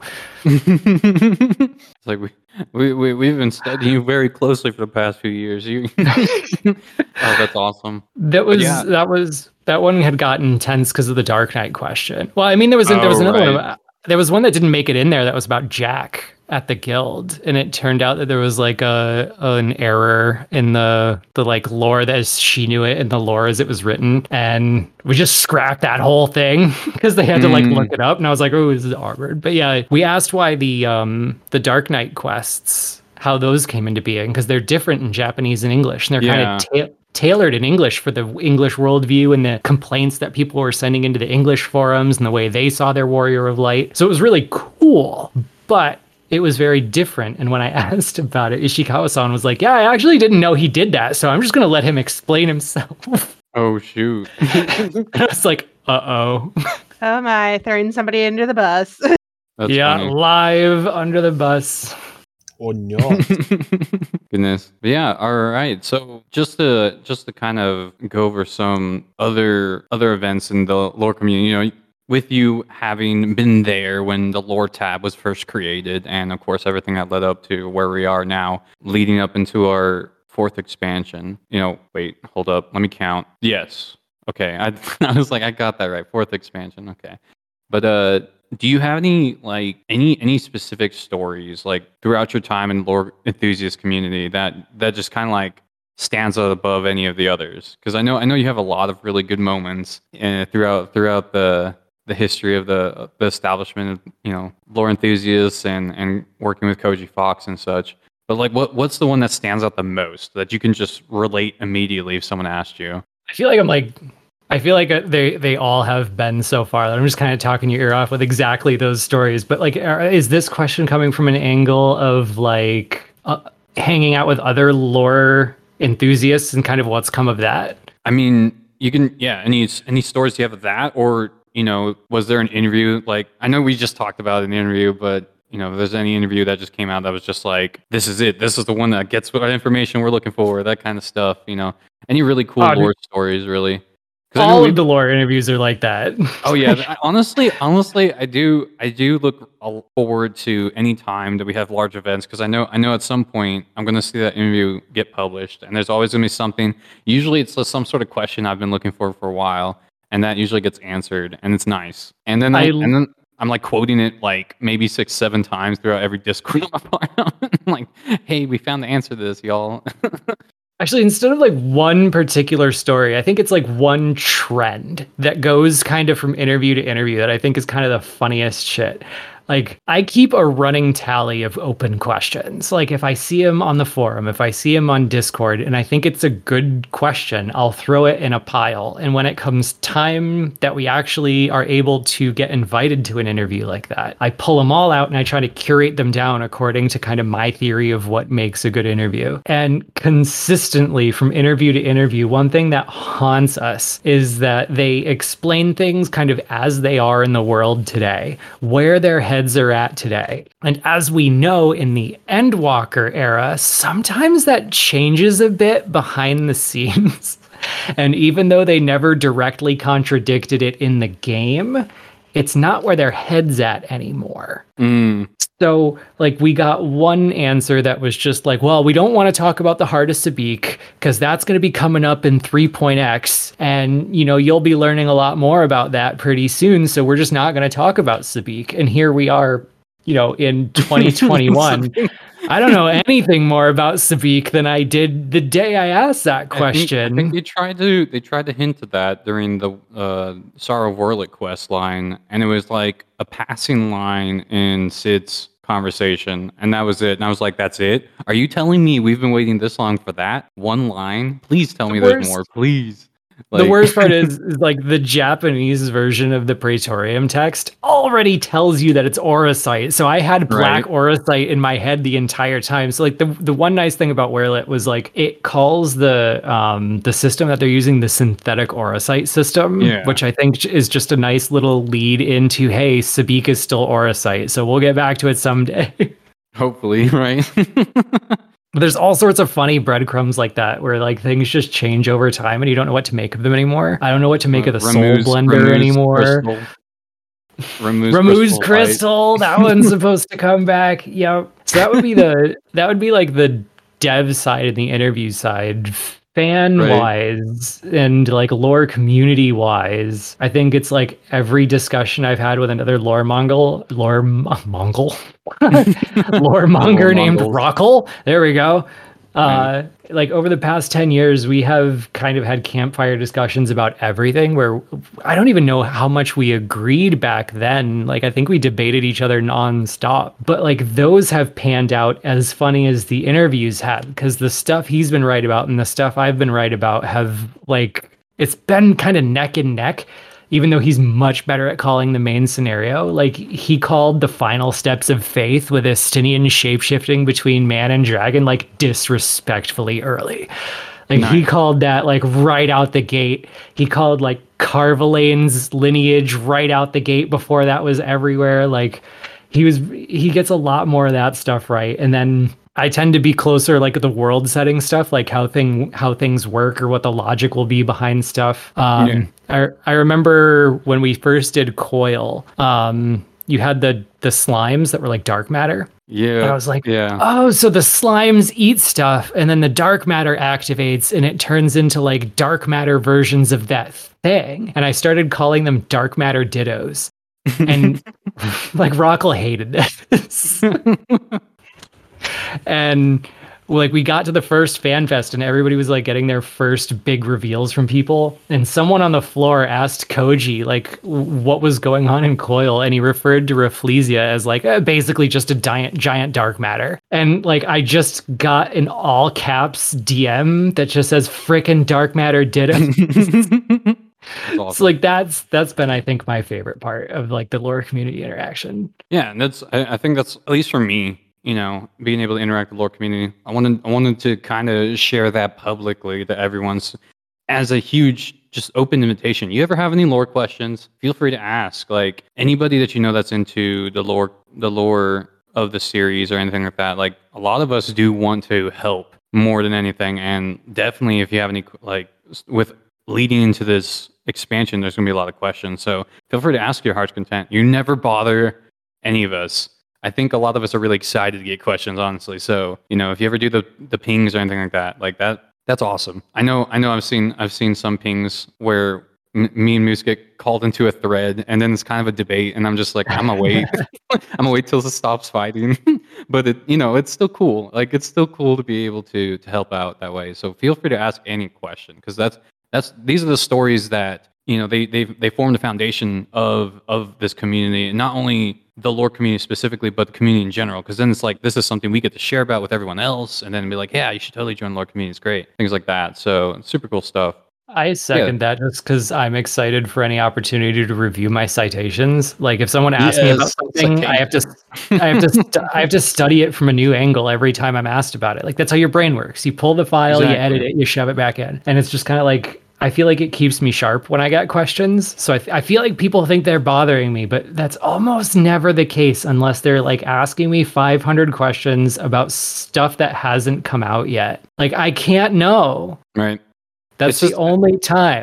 S3: It's like we, we, we, we've been studying you very closely for the past few years. You, oh, that's awesome.
S4: That was, yeah. that was, that one had gotten tense because of the Dark Knight question. Well, I mean, there was, oh, there was another right. one. About, there was one that didn't make it in there that was about Jack at the guild, and it turned out that there was like a an error in the the like lore that she knew it in the lore as it was written, and we just scrapped that whole thing because they had to like mm. look it up, and I was like, oh, this is awkward. But yeah, we asked why the um the Dark Knight quests, how those came into being, because they're different in Japanese and English, and they're yeah. kind of ta- tailored in English for the English worldview and the complaints that people were sending into the English forums and the way they saw their Warrior of Light. So it was really cool, but it was very different. And when I asked about it, Ishikawa-san was like, yeah, I actually didn't know he did that, so I'm just going to let him explain himself.
S3: Oh, shoot.
S4: And I was like, uh-oh.
S1: Oh, my, throwing somebody under the bus.
S3: That's
S4: yeah,
S3: funny.
S4: Live under the bus.
S2: Oh, no.
S3: Goodness. But yeah, all right. So just to just to kind of go over some other other events in the lore community, you know, with you having been there when the lore tab was first created, and of course everything that led up to where we are now, leading up into our fourth expansion. You know, wait, hold up, let me count. Yes. Okay. I I was like, I got that right. Fourth expansion. Okay. But uh do you have any like any any specific stories like throughout your time in lore enthusiast community that that just kind of like stands out above any of the others? Because I know I know you have a lot of really good moments uh, throughout throughout the the history of the the establishment of, you know, lore enthusiasts and and working with Koji Fox and such. But like, what what's the one that stands out the most that you can just relate immediately if someone asked you?
S4: I feel like I'm like. I feel like they, they all have been so far. I'm just kind of talking your ear off with exactly those stories. But like, is this question coming from an angle of like uh, hanging out with other lore enthusiasts and kind of what's come of that?
S3: I mean, you can, yeah. Any any stories you have of that, or you know, was there an interview? Like, I know we just talked about an interview, but you know, if there's any interview that just came out that was just like, this is it. This is the one that gets what information we're looking for. That kind of stuff. You know, any really cool oh, lore stories, really.
S4: All of the lore interviews are like that.
S3: Oh yeah, honestly, honestly, I do, I do look forward to any time that we have large events, because I know, I know at some point I'm going to see that interview get published, and there's always going to be something. Usually, it's some sort of question I've been looking for for a while, and that usually gets answered, and it's nice. And then, I, I and then I'm like quoting it like maybe six, seven times throughout every Discord I'm a part of. I'm like, hey, we found the answer to this, y'all.
S4: Actually, instead of like one particular story, I think it's like one trend that goes kind of from interview to interview that I think is kind of the funniest shit. Like, I keep a running tally of open questions. Like, if I see them on the forum, if I see them on Discord, and I think it's a good question, I'll throw it in a pile. And when it comes time that we actually are able to get invited to an interview like that, I pull them all out and I try to curate them down according to kind of my theory of what makes a good interview. And consistently, from interview to interview, one thing that haunts us is that they explain things kind of as they are in the world today, where their heads are at today. And as we know, in the Endwalker era, sometimes that changes a bit behind the scenes. And even though they never directly contradicted it in the game, it's not where their head's at anymore.
S3: Mm.
S4: So, like, we got one answer that was just like, well, we don't want to talk about the Heart of Sabik because that's going to be coming up in three point x. And, you know, you'll be learning a lot more about that pretty soon. So we're just not going to talk about Sabik. And here we are, you know, in twenty twenty-one. I don't know anything more about Sabik than I did the day I asked that question.
S3: I think, I think they tried to they tried to hint at that during the uh, Sorrow of Orlick quest line, and it was like a passing line in Sid's conversation, and that was it. And I was like, "That's it? Are you telling me we've been waiting this long for that one line? Please tell
S4: The
S3: me
S4: worst-
S3: there's more, please."
S4: The worst part is, is like the Japanese version of the Praetorium text already tells you that it's Auracite. So I had black
S3: Right.
S4: Auracite in my head the entire time. So like the the one nice thing about Werelit was like it calls the um the system that they're using the synthetic Auracite system,
S3: Yeah.
S4: which I think is just a nice little lead into, hey, Sabik is still Auracite. So we'll get back to it someday.
S3: Hopefully, right?
S4: But there's all sorts of funny breadcrumbs like that where like things just change over time and you don't know what to make of them anymore. I don't know what to make of the
S3: Ramu's-
S4: Soul Blender
S3: Ramu's
S4: anymore.
S3: crystal. Ramu's,
S4: Ramu's
S3: crystal,
S4: crystal, that one's supposed to come back. Yep. So that would be the that would be like the dev side and the interview side. Fan wise and like lore community wise, I think it's like every discussion I've had with another lore mongol, lore m- mongol, lore monger
S3: Lore
S4: named
S3: mongols.
S4: Rockle. There we go. Uh, like over the past ten years, we have kind of had campfire discussions about everything where I don't even know how much we agreed back then. Like, I think we debated each other nonstop, but like those have panned out as funny as the interviews had, because the stuff he's been right about and the stuff I've been right about have like, it's been kind of neck and neck. Even though he's much better at calling the main scenario. Like, he called the final steps of faith with Estinian shapeshifting between man and dragon, like, disrespectfully early. Like,
S3: Nice.
S4: he called that, like, right out the gate. He called, like, Carvalane's lineage right out the gate before that was everywhere. Like, he was, he gets a lot more of that stuff right. And then I tend to be closer, like the world setting stuff, like how thing how things work or what the logic will be behind stuff. Um,
S3: Yeah.
S4: I I remember when we first did Coil, um, you had the the slimes that were like dark matter.
S3: Yeah.
S4: And I was like,
S3: yeah.
S4: oh, so the slimes eat stuff, and then the dark matter activates, and it turns into like dark matter versions of that thing. And I started calling them dark matter dittos, and like Rockle hated this. And like we got to the first fan fest and everybody was like getting their first big reveals from people, and someone on the floor asked Koji like what was going on in Coil, and he referred to Rafflesia as like eh, basically just a giant giant dark matter. And like I just got an all caps D M that just says frickin' dark matter ditto.
S3: That's awesome.
S4: So like that's that's been I think my favorite part of like the lore community interaction.
S3: Yeah, and that's I, I think that's at least for me, you know, being able to interact with the lore community. I wanted I wanted to kind of share that publicly to everyone's as a huge just open invitation. You ever have any lore questions? Feel free to ask. Like anybody that you know that's into the lore the lore of the series or anything like that. Like a lot of us do want to help more than anything, and definitely if you have any like with leading into this expansion, there's gonna be a lot of questions. So feel free to ask your heart's content. You never bother any of us. I think a lot of us are really excited to get questions, honestly. So, you know, if you ever do the, the pings or anything like that, like that, that's awesome. I know, I know I've seen, I've seen some pings where m- me and Moose get called into a thread and then it's kind of a debate and I'm just like, I'm gonna wait. I'm gonna wait till it stops fighting. But it, you know, it's still cool. Like it's still cool to be able to, to help out that way. So feel free to ask any question because that's, that's, these are the stories that, you know, they, they, they form the foundation of, of this community, and not only the lore community specifically, but the community in general. Because then it's like, this is something we get to share about with everyone else, and then be like, yeah, you should totally join the lore community. It's great. Things like that. So super cool stuff.
S4: I second that just because I'm excited for any opportunity to review my citations. Like if someone asks me about
S3: Yes,
S4: something, I have to, I have to, st- I have to study it from a new angle every time I'm asked about it. Like that's how your brain works. You pull the file,
S3: Exactly.
S4: you edit it, you shove it back in, and it's just kind of like I feel like it keeps me sharp when I get questions. So I, th- I feel like people think they're bothering me, but that's almost never the case unless they're like asking me five hundred questions about stuff that hasn't come out yet. Like I can't know.
S3: Right.
S4: That's
S3: It's
S4: the
S3: just-
S4: only time.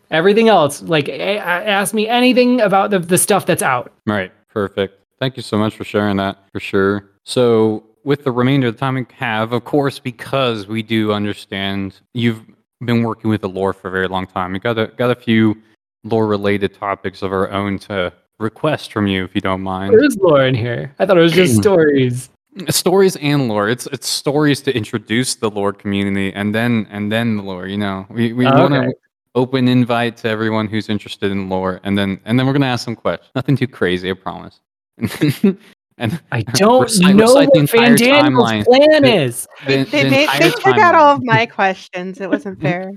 S4: Everything else, like, a- ask me anything about the, the stuff that's out.
S3: Right. Perfect. Thank you so much for sharing that, for sure. So with the remainder of the time we have, of course, because we do understand you've been working with the lore for a very long time, we got a, got a few lore-related topics of our own to request from you, if you don't mind.
S4: There is lore in here. I thought it was just stories.
S3: Stories and lore. It's it's stories to introduce the lore community, and then and then the lore. You know, we we
S4: Oh,
S3: want to
S4: okay.
S3: open invite to everyone who's interested in lore, and then and then we're gonna ask some questions. Nothing too crazy, I promise. and
S4: I don't
S3: recite-
S4: know
S3: recite
S4: what
S3: the entire
S4: Fandaniel's
S3: timeline.
S4: plan
S3: The-
S4: is.
S3: the-
S1: They,
S3: the
S1: made,
S3: entire
S1: they took out
S3: timeline.
S1: all of my questions. It wasn't fair.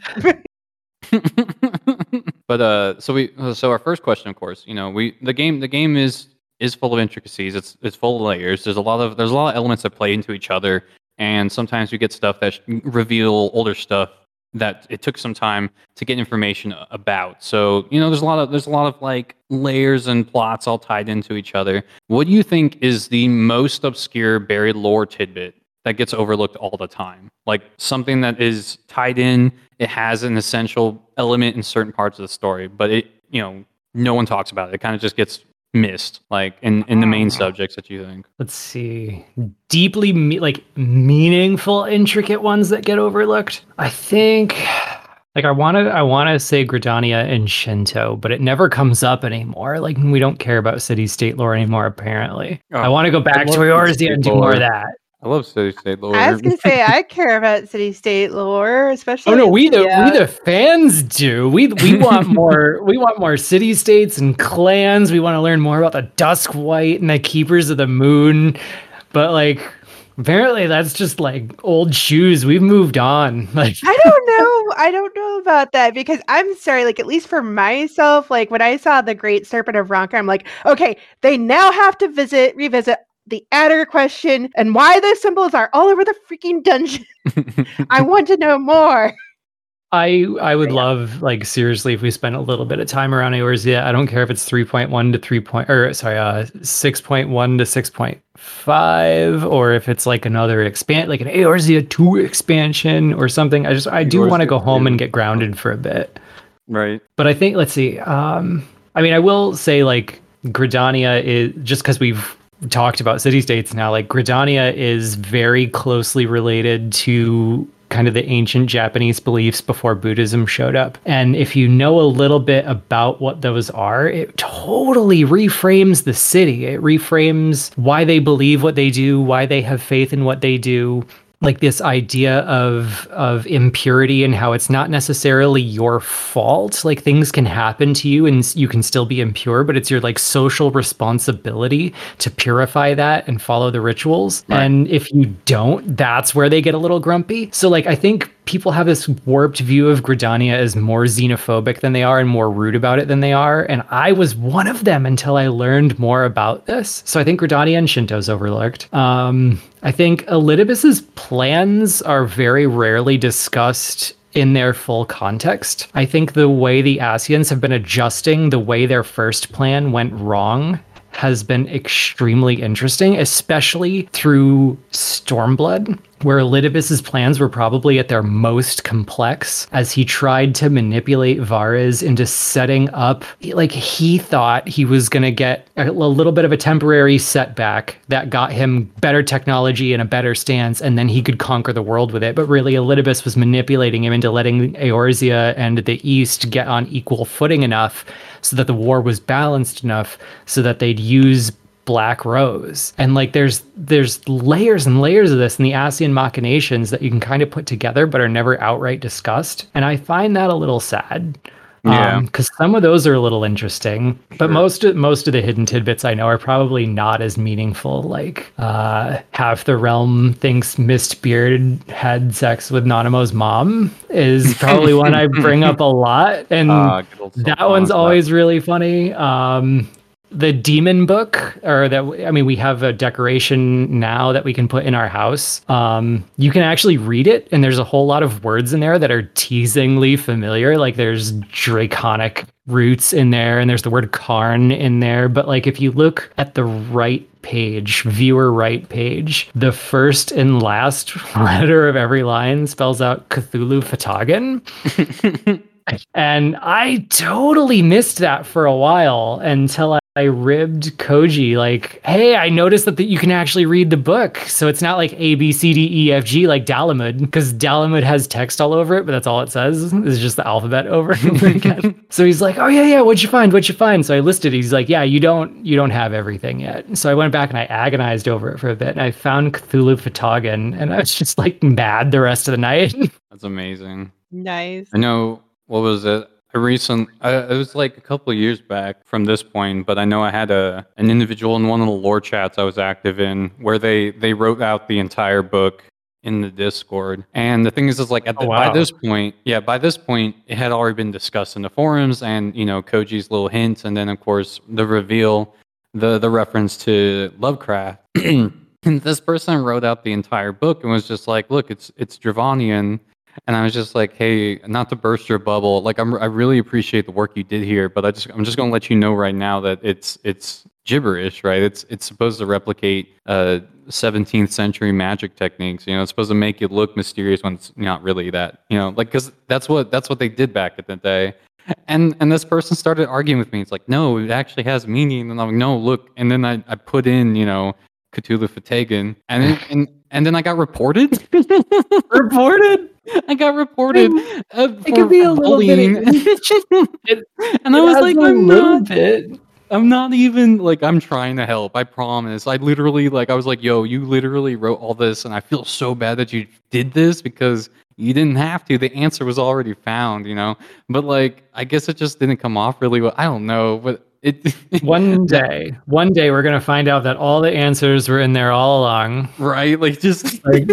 S3: but uh, so we so our first question, of course, you know, we the game the game is is full of intricacies. It's it's full of layers. There's a lot of there's a lot of elements that play into each other, and sometimes we get stuff that sh- reveal older stuff that it took some time to get information about. So you know, there's a lot of there's a lot of like layers and plots all tied into each other. What do you think is the most obscure buried lore tidbit that gets overlooked all the time? Like something that is tied in, it has an essential element in certain parts of the story, but it, you know, no one talks about it. It kind of just gets missed, like in, in the main subjects that you think.
S4: Let's see. Deeply, me- like, meaningful, intricate ones that get overlooked. I think, like, I want to, I want to say Gridania and Shinto, but it never comes up anymore. Like, we don't care about city-state lore anymore, apparently.
S3: Oh,
S4: I want to go back to
S3: love
S4: Eorzea
S3: city-state
S4: and do
S3: lore.
S4: more of that.
S3: I love city-state lore.
S1: I was gonna say I care about city-state lore, especially.
S4: Oh no, we the
S1: yeah.
S4: we the fans do. We we want more. We want more city states and clans. We want to learn more about the Dusk White and the Keepers of the Moon. But like, apparently that's just like old shoes. We've moved on. Like,
S1: I don't know. I don't know about that because I'm sorry, like at least for myself, like when I saw the Great Serpent of Ronka, I'm like, okay, they now have to visit, revisit the adder question and why those symbols are all over the freaking dungeon. I want to know more.
S4: I I would love, like, seriously, if we spent a little bit of time around Eorzea. I don't care if it's three point one to three point or sorry, uh six point one to six point five, or if it's like another expand like an Eorzea two expansion or something. I just I do want to go home and get grounded for a bit.
S3: Right.
S4: But I think, let's see. Um, I mean, I will say, like, Gridania is, just because we've talked about city states now, like, Gridania is very closely related to kind of the ancient Japanese beliefs before Buddhism showed up. And if you know a little bit about what those are, it totally reframes the city. It reframes why they believe what they do, why they have faith in what they do. Like this idea of of impurity and how it's not necessarily your fault. Like things can happen to you and you can still be impure, but it's your like social responsibility to purify that and follow the rituals.
S3: Right.
S4: And if you don't, that's where they get a little grumpy. So like I think people have this warped view of Gridania as more xenophobic than they are and more rude about it than they are. And I was one of them until I learned more about this. So I think Gridania and Shinto's overlooked. Um, I think Elidibus's plans are very rarely discussed in their full context. I think the way the Asians have been adjusting the way their first plan went wrong has been extremely interesting, especially through Stormblood, where Elidibus's plans were probably at their most complex as he tried to manipulate Varys into setting up, like he thought he was going to get a, a little bit of a temporary setback that got him better technology and a better stance, and then he could conquer the world with it. But really, Elidibus was manipulating him into letting Eorzea and the East get on equal footing enough so that the war was balanced enough so that they'd use Black Rose. And like there's there's layers and layers of this in the Asian machinations that you can kind of put together but are never outright discussed. And I find that a little sad.
S3: Yeah.
S4: Because um, some of those are a little interesting, but most of, most of the hidden tidbits I know are probably not as meaningful. Like uh, half the realm thinks Mistbeard had sex with Nanamo's mom is probably one I bring up a lot, and
S3: Ah, good old
S4: that
S3: Sultan
S4: one's
S3: Slap.
S4: always really funny. Um, the demon book, or that, I mean, we have a decoration now that we can put in our house. Um, you can actually read it, and there's a whole lot of words in there that are teasingly familiar. Like there's draconic roots in there, and there's the word Karn in there. But like if you look at the right page, viewer right page, the first and last letter of every line spells out Cthulhu Fatagan. And I totally missed that for a while until I, I ribbed Koji like, hey, I noticed that the, you can actually read the book. So it's not like A, B, C, D, E, F, G like Dalamud, because Dalamud has text all over it, but that's all it says. It's just the alphabet over and over again. So he's like, oh yeah, yeah, what'd you find? What'd you find? So I listed it. He's like, yeah, you don't you don't have everything yet. So I went back and I agonized over it for a bit. And I found Cthulhu Fhtagn, and I was just like mad the rest of the night.
S3: That's amazing.
S1: Nice.
S3: I know, what was it? I recent, uh, it was like a couple of years back from this point, but I know I had a an individual in one of the lore chats I was active in where they they wrote out the entire book in the Discord. And the thing is, is like at the,
S4: Oh, wow.
S3: by this point, yeah, by this point, it had already been discussed in the forums, and you know, Koji's little hints, and then of course the reveal, the the reference to Lovecraft. And this person wrote out the entire book and was just like, "Look, it's it's Dravanian." And I was just like, "Hey, not to burst your bubble, like I'm, I really appreciate the work you did here, but I just, I'm just going to let you know right now that it's, it's gibberish, right? It's, it's supposed to replicate uh, seventeenth century magic techniques. You know, it's supposed to make it look mysterious when it's not really that. You know, like because that's what, that's what they did back in the day." And and this person started arguing with me. It's like, "No, it actually has meaning." And I'm like, "No, look." And then I, I put in, you know, Cthulhu Fhtagn, and then, and and then I got reported. reported. I got reported uh, for
S4: It could be a little
S3: bullying.
S4: bit. It,
S3: And I
S4: it
S3: was
S4: has
S3: like,
S4: a
S3: I'm
S4: little
S3: not,
S4: bit.
S3: I'm not even like, I'm trying to help. I promise. I literally, like, I was like, yo, you literally wrote all this, and I feel so bad that you did this because you didn't have to. The answer was already found, you know. But like, I guess it just didn't come off really well. I don't know, but it.
S4: One day, one day, we're gonna find out that all the answers were in there all along.
S3: Right? Like, just
S4: Like,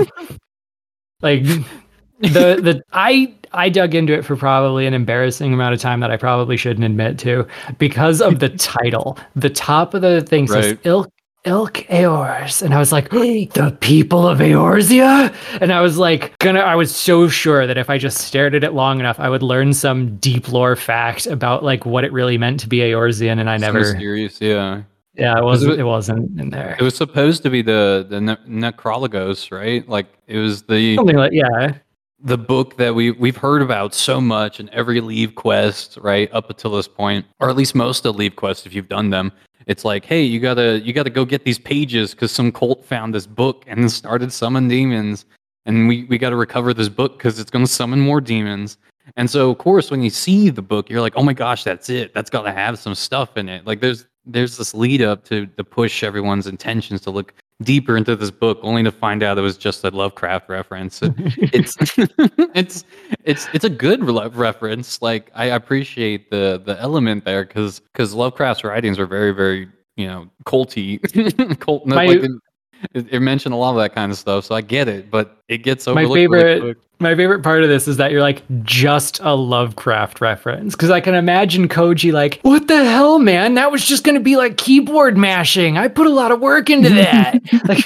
S4: like the the I I dug into it for probably an embarrassing amount of time that I probably shouldn't admit to because of the title. The top of the thing says
S3: Right.
S4: Ilk Ilk Eors, and I was like, the people of Eorzea, and I was like, gonna. I was so sure that if I just stared at it long enough, I would learn some deep lore fact about like what it really meant to be Eorzean, and I
S3: it's
S4: never.
S3: mysterious, yeah.
S4: Yeah, it wasn't.
S3: it-
S4: It wasn't in there.
S3: It was supposed to be the the ne- Necrologos, right? Like, it was the
S4: Something like yeah.
S3: the book that we we've heard about so much in every Leave quest, right, up until this point, or at least most of the Leave quests if you've done them. It's like, hey, you gotta you gotta go get these pages because some cult found this book and started summon demons, and we we got to recover this book because it's gonna summon more demons. And so, of course, when you see the book, you're like, oh my gosh, that's it. That's gotta have some stuff in it. Like there's there's this lead up to to push everyone's intentions to look deeper into this book, only to find out it was just a Lovecraft reference. It- it's it's it's it's a good re- reference. Like I appreciate the the element there because because Lovecraft's writings are very very you know culty, cult.
S4: My-
S3: like it, it, it mentioned a lot of that kind of stuff, so I get it, but it gets
S4: My
S3: overlooked. really
S4: favorite,
S3: quick.
S4: my favorite part of this is that you're like just a Lovecraft reference because I can imagine Koji like, what the hell, man? That was just gonna be like keyboard mashing. I put a lot of work into that. Like,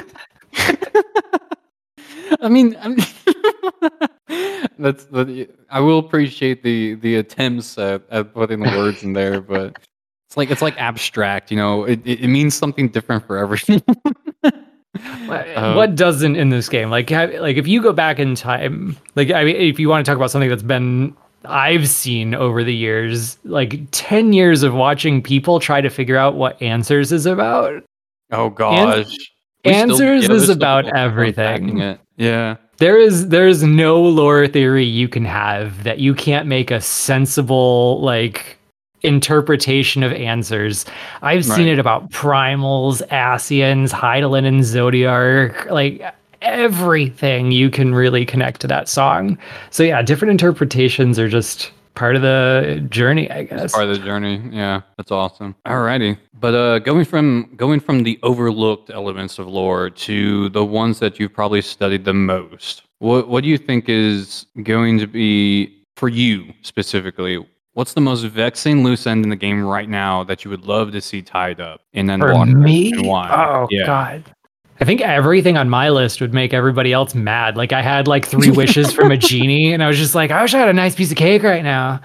S3: I mean, I mean that's that. I will appreciate the the attempts at, at putting the words in there, but it's like it's like abstract, you know. It it, it means something different for everyone.
S4: what,
S3: Uh,
S4: what doesn't in this game? Like, have, like if you go back in time, like I mean, if you want to talk about something that's been I've seen over the years, like ten years of watching people try to figure out what Answers is about.
S3: Oh gosh. We still-
S4: Answers
S3: yeah, there's
S4: is
S3: still
S4: about
S3: people
S4: everything.
S3: unpacking it. Yeah.
S4: There is there is no lore theory you can have that you can't make a sensible like interpretation of Answers. I've seen
S3: Right.
S4: it about primals, Asians, Hydaelyn and Zodiark, like everything you can really connect to that song. So yeah, different interpretations are just part of the journey, I guess.
S3: Part of the journey. Yeah, that's awesome. Alrighty. But uh going from going from the overlooked elements of lore to the ones that you've probably studied the most, what what do you think is going to be, for you specifically, what's the most vexing loose end in the game right now that you would love to see tied up in
S4: For
S3: Endwater?
S4: me?
S3: And why?
S4: Oh
S3: Yeah.
S4: god. I think everything on my list would make everybody else mad. Like I had like three wishes from a genie, and I was just like, I wish I had a nice piece of cake right now.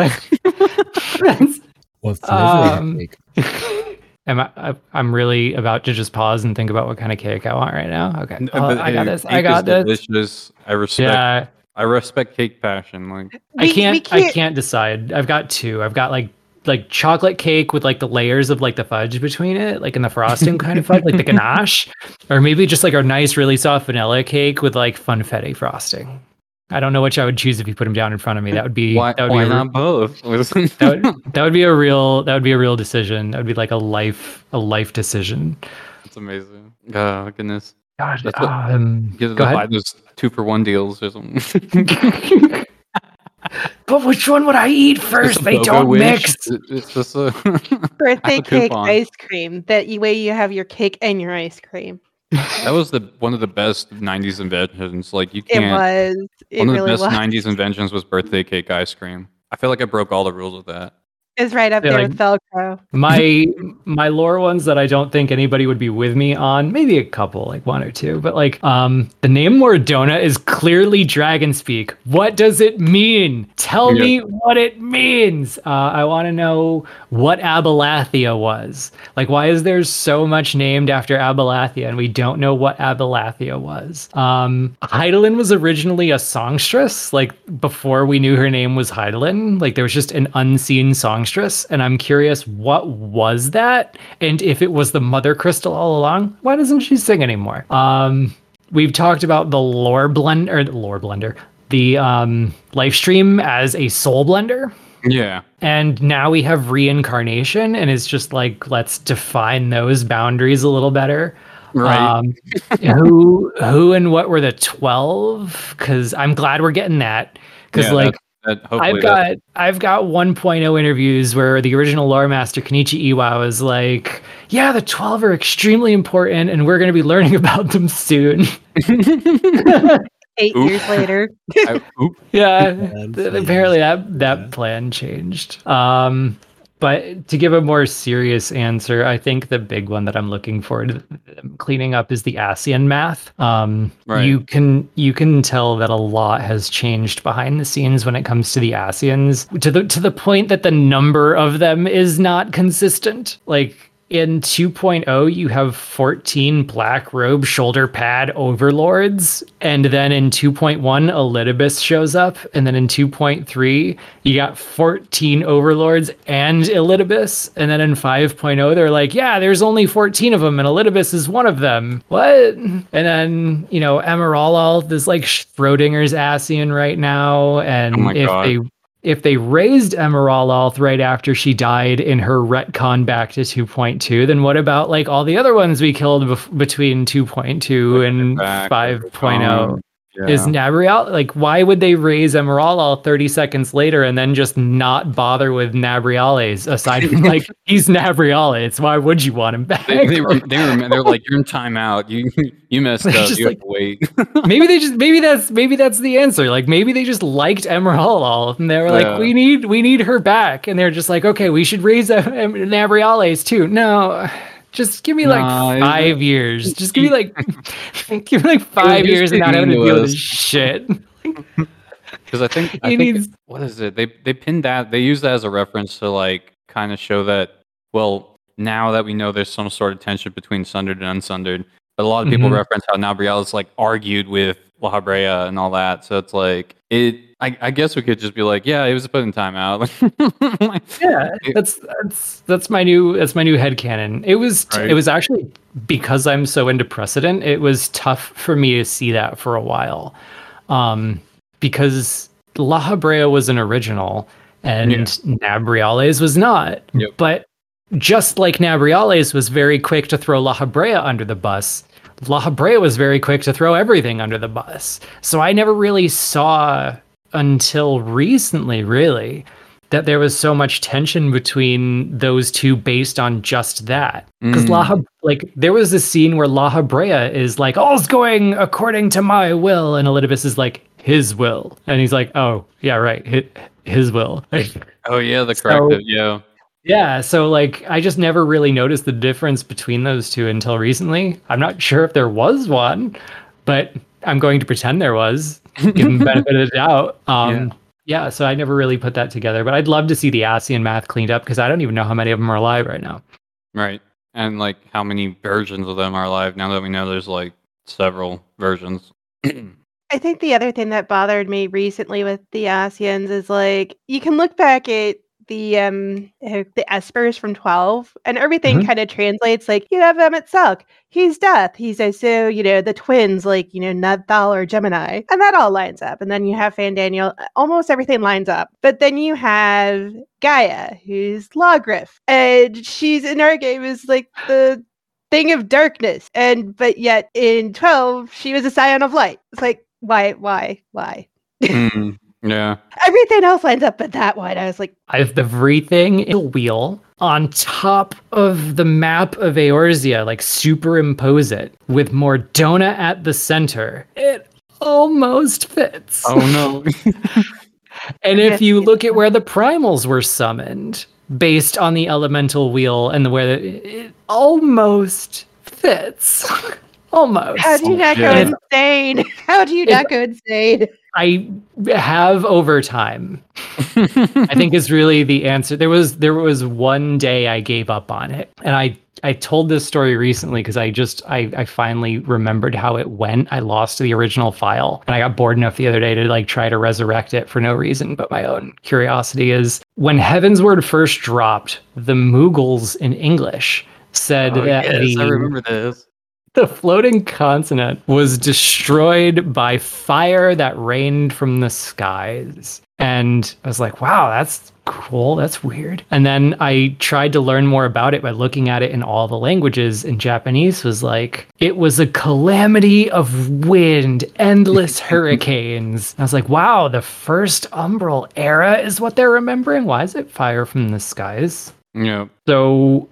S2: What flavor
S4: Um,
S2: cake?
S4: Am I, I? I'm really about to just pause and think about what kind of cake I want right now. Okay,
S3: N-
S4: Oh,
S3: but,
S4: I got
S3: hey,
S4: this. I
S3: cake
S4: got
S3: is
S4: this.
S3: delicious. I respect.
S4: Yeah,
S3: I respect cake passion. Like
S4: I
S1: We-
S4: can't,
S1: we can't-
S4: I can't decide. I've got two. I've got like like chocolate cake with like the layers of like the fudge between it, like in the frosting kind of fudge, like the ganache, or maybe just like a nice, really soft vanilla cake with like funfetti frosting. I don't know which I would choose if you put them down in front of me. That would be
S3: why?
S4: that would
S3: Why
S4: be a,
S3: not both?
S4: that would that would be a real that would be a real decision. That would be like a life a life decision.
S3: That's amazing. Oh goodness.
S4: God,
S3: That's what-
S4: um,
S3: Get
S4: go
S3: to buy
S4: ahead.
S3: those two for one deals or something.
S4: But which one would I eat first?
S3: It's a
S4: They
S3: BOGO
S4: don't
S3: wish.
S4: mix.
S3: It- It's just a
S1: Birthday
S3: a
S1: cake
S3: coupon.
S1: ice cream. That you- way you have your cake and your ice cream.
S3: that was the one of the best nineties inventions. Like you
S1: It
S3: can't.
S1: was. It
S3: one of the
S1: really
S3: best
S1: was.
S3: nineties inventions was birthday cake ice cream. I feel like I broke all the rules with that.
S1: It's right up
S4: Yeah,
S1: there
S4: like-
S1: with Velcro.
S4: my my lore ones that I don't think anybody would be with me on, maybe a couple, like one or two, but like um the name Mordona is clearly dragon speak. What does it mean? Tell
S3: Yeah.
S4: me what it means. Uh, I want to know what Abalathia was. Like, why is there so much named after Abalathia and we don't know what Abalathia was? Um, Hydaelyn was originally a songstress, like before we knew her name was Hydaelyn. Like there was just an unseen songstress, and I'm curious what was that, and if it was the Mother Crystal all along. Why doesn't she sing anymore? Um, we've talked about the lore blend or the lore blender, the um life stream as a soul blender.
S3: Yeah.
S4: And now we have reincarnation, and it's just like, let's define those boundaries a little better.
S3: Right.
S4: Um, who who and what were the twelve? Because I'm glad we're getting that. Because
S3: Yeah,
S4: like
S3: That, hopefully
S4: I've
S3: that's-
S4: got I've got one point oh interviews where the original lore master Kenichi Iwa was like, yeah, the twelve are extremely important, and we're going to be learning about them soon.
S1: Eight
S3: Oop.
S1: years later.
S3: I- oop.
S4: Yeah,
S2: Plan
S4: th-
S2: changed.
S4: apparently that that
S2: Yeah.
S4: plan changed. Um, but to give a more serious answer, I think the big one that I'm looking forward to cleaning up is the ASEAN math. Um,
S3: Right.
S4: You can you can tell that a lot has changed behind the scenes when it comes to the ASEANs, to the to the point that the number of them is not consistent. Like in two point oh, you have fourteen black robe shoulder pad overlords. And then in two point one, Elidibus shows up. And then in two point three, you got fourteen overlords and Elidibus. And then in five point oh, they're like, yeah, there's only fourteen of them, and Elidibus is one of them. What? And then, you know, Emerald is like Schrodinger's ASEAN right now. And
S3: Oh my
S4: if
S3: God.
S4: they if they raised Emerald right after she died in her retcon back to two point two, then what about like all the other ones we killed bef- between two point two and
S3: Back,
S4: five point oh?
S3: um, yeah.
S4: Is Nabrial like, why would they raise Emerald thirty seconds later and then just not bother with Nabriales aside from like he's Nabriales? Why would you want him back?
S3: They, they, were, they were they're like, you're in timeout. You you messed
S4: They're
S3: up.
S4: just
S3: You
S4: like-
S3: have to wait.
S4: maybe they just maybe that's maybe that's the answer. Like maybe they just liked Emerald and they were like,
S3: Yeah.
S4: we need we need her back, and they're just like, okay, we should raise uh, Nabriales too. No, just give me like
S3: Nah,
S4: five years. Just give me like give me like five
S3: He was
S4: years and not
S3: being
S4: having to
S3: mean to
S4: deal with
S3: us.
S4: this shit.
S3: Because I think I
S4: He
S3: think
S4: needs-
S3: what is it? They they pinned that. They use that as a reference to like kind of show that. Well, now that we know there's some sort of tension between Sundered and Unsundered, but a lot of people
S4: Mhm.
S3: reference how Nabrialis like argued with La Habrea and all that. So it's like it. I, I guess we could just be like, yeah, it was put in timeout.
S4: Yeah,
S3: It-
S4: that's that's that's my new that's my new headcanon. It was t-
S3: Right.
S4: it was actually because I'm so into precedent, it was tough for me to see that for a while. Um because La Habrea was an original and
S3: Yeah.
S4: Nabriales was not.
S3: Yep.
S4: But just like Nabriales was very quick to throw La Habrea under the bus, La Habrea was very quick to throw everything under the bus. So I never really saw until recently, really, that there was so much tension between those two based on just that. Because
S3: Mm.
S4: La Hab- like there was a scene where La Habrea is like, all's going according to my will, and Elidibus is like, his will. And he's like, oh, yeah, right, his, his will.
S3: Oh yeah, the
S4: So-
S3: corrective. Yeah.
S4: Yeah, so like I just never really noticed the difference between those two until recently. I'm not sure if there was one, but I'm going to pretend there was, give them the benefit of the doubt. Um, yeah. so I never really put that together, but I'd love to see the ASEAN math cleaned up because I don't even know how many of them are alive right now.
S3: Right. And like how many versions of them are alive now that we know there's like several versions.
S1: I think the other thing that bothered me recently with the Asians is like you can look back at the um uh, the espers from twelve and everything
S4: Mhm.
S1: kind of translates like you have Emmett Silk. He's Death. He's also, you know, the twins like, you know, Nathal or Gemini. And that all lines up. And then you have Fandaniel. Almost everything lines up. But then you have Gaia, who's Lawgriff. And she's in our game is like the thing of darkness. And but yet in twelve, she was a scion of light. It's like, why, why, why?
S3: Mm, yeah.
S1: Everything else lines up but that one. I was like,
S4: I have everything in a wheel on top of the map of Eorzea, like superimpose it with Mordona at the center. It almost fits.
S3: Oh no.
S4: And if
S1: Yes,
S4: you
S1: yes,
S4: look at where the primals were summoned based on the elemental wheel and the way that it, it almost fits. Almost.
S1: how do you not
S3: Yeah.
S1: go insane? How do you
S4: If-
S1: not go insane?
S4: I have over time. I think is really the answer. There was there was one day I gave up on it, and I I told this story recently because I just I I finally remembered how it went. I lost the original file, and I got bored enough the other day to like try to resurrect it for no reason but my own curiosity. Is when Heavensward first dropped, the Moogles in English said
S3: Oh,
S4: that
S3: yes,
S4: the
S3: I remember this.
S4: the floating continent was destroyed by fire that rained from the skies. And I was like, wow, that's cool. That's weird. And then I tried to learn more about it by looking at it in all the languages. And Japanese was like, it was a calamity of wind, endless hurricanes. I was like, wow, the first Umbral era is what they're remembering? Why is it fire from the skies?
S3: Yeah.
S4: So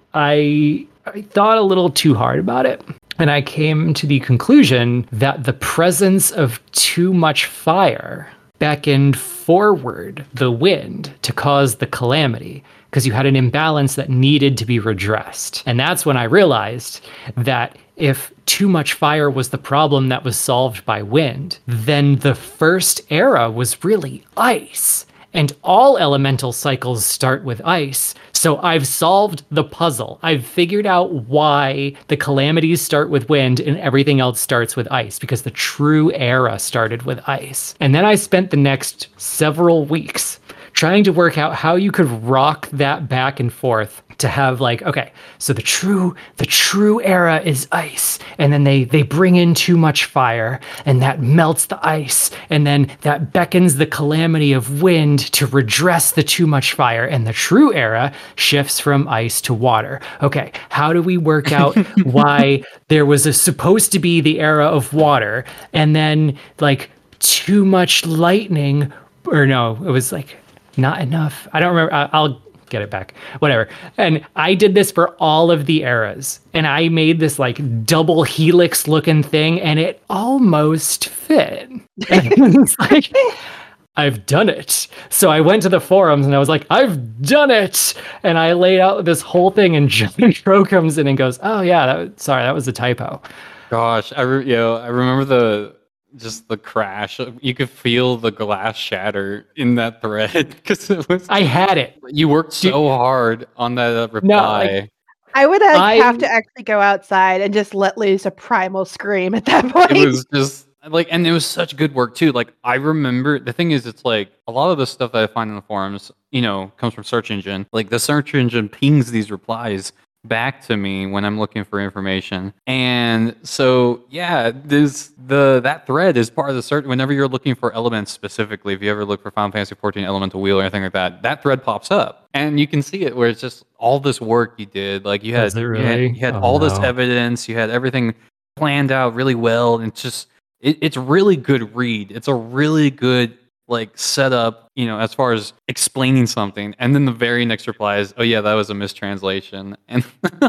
S4: I I thought a little too hard about it. And I came to the conclusion that the presence of too much fire beckoned forward the wind to cause the calamity because you had an imbalance that needed to be redressed. And that's when I realized that if too much fire was the problem that was solved by wind, then the first era was really ice. And all elemental cycles start with ice. So I've solved the puzzle. I've figured out why the calamities start with wind and everything else starts with ice, because the true era started with ice. And then I spent the next several weeks trying to work out how you could rock that back and forth to have like, okay, so the true the true era is ice, and then they they bring in too much fire and that melts the ice, and then that beckons the calamity of wind to redress the too much fire, and the true era shifts from ice to water. Okay, how do we work out why there was a supposed to be the era of water and then like too much lightning, or no, it was like not enough. I don't remember. I- I'll get it back. Whatever. And I did this for all of the eras. And I made this like double helix looking thing, and it almost fit. And it's like, I've done it. So I went to the forums and I was like, I've done it. And I laid out this whole thing, and John Crow comes in and goes, oh yeah, that, sorry, that was a typo.
S3: Gosh, I re- you know, I remember the just the crash. You could feel the glass shatter in that thread because it was.
S4: I had it.
S3: You worked so hard on that uh, reply.
S4: No, like,
S1: I would like,
S4: I-
S1: have to actually go outside and just let loose a primal scream at that point.
S3: It was just like, and it was such good work too. Like I remember, the thing is, it's like a lot of the stuff that I find in the forums, you know, comes from search engine. Like the search engine pings these replies back to me when I'm looking for information. And so yeah, this the that thread is part of the search. Whenever you're looking for elements specifically, if you ever look for Final Fantasy fourteen Elemental Wheel or anything like that, that thread pops up. And you can see it where it's just all this work you did. Like you had,
S4: Is it
S3: you had,
S4: really?
S3: you had
S4: Oh,
S3: all this
S4: no.
S3: evidence, you had everything planned out really well, and it's just it, it's really good read. It's a really good like setup, you know, as far as explaining something. And then the very next reply is, oh yeah, that was a mistranslation. And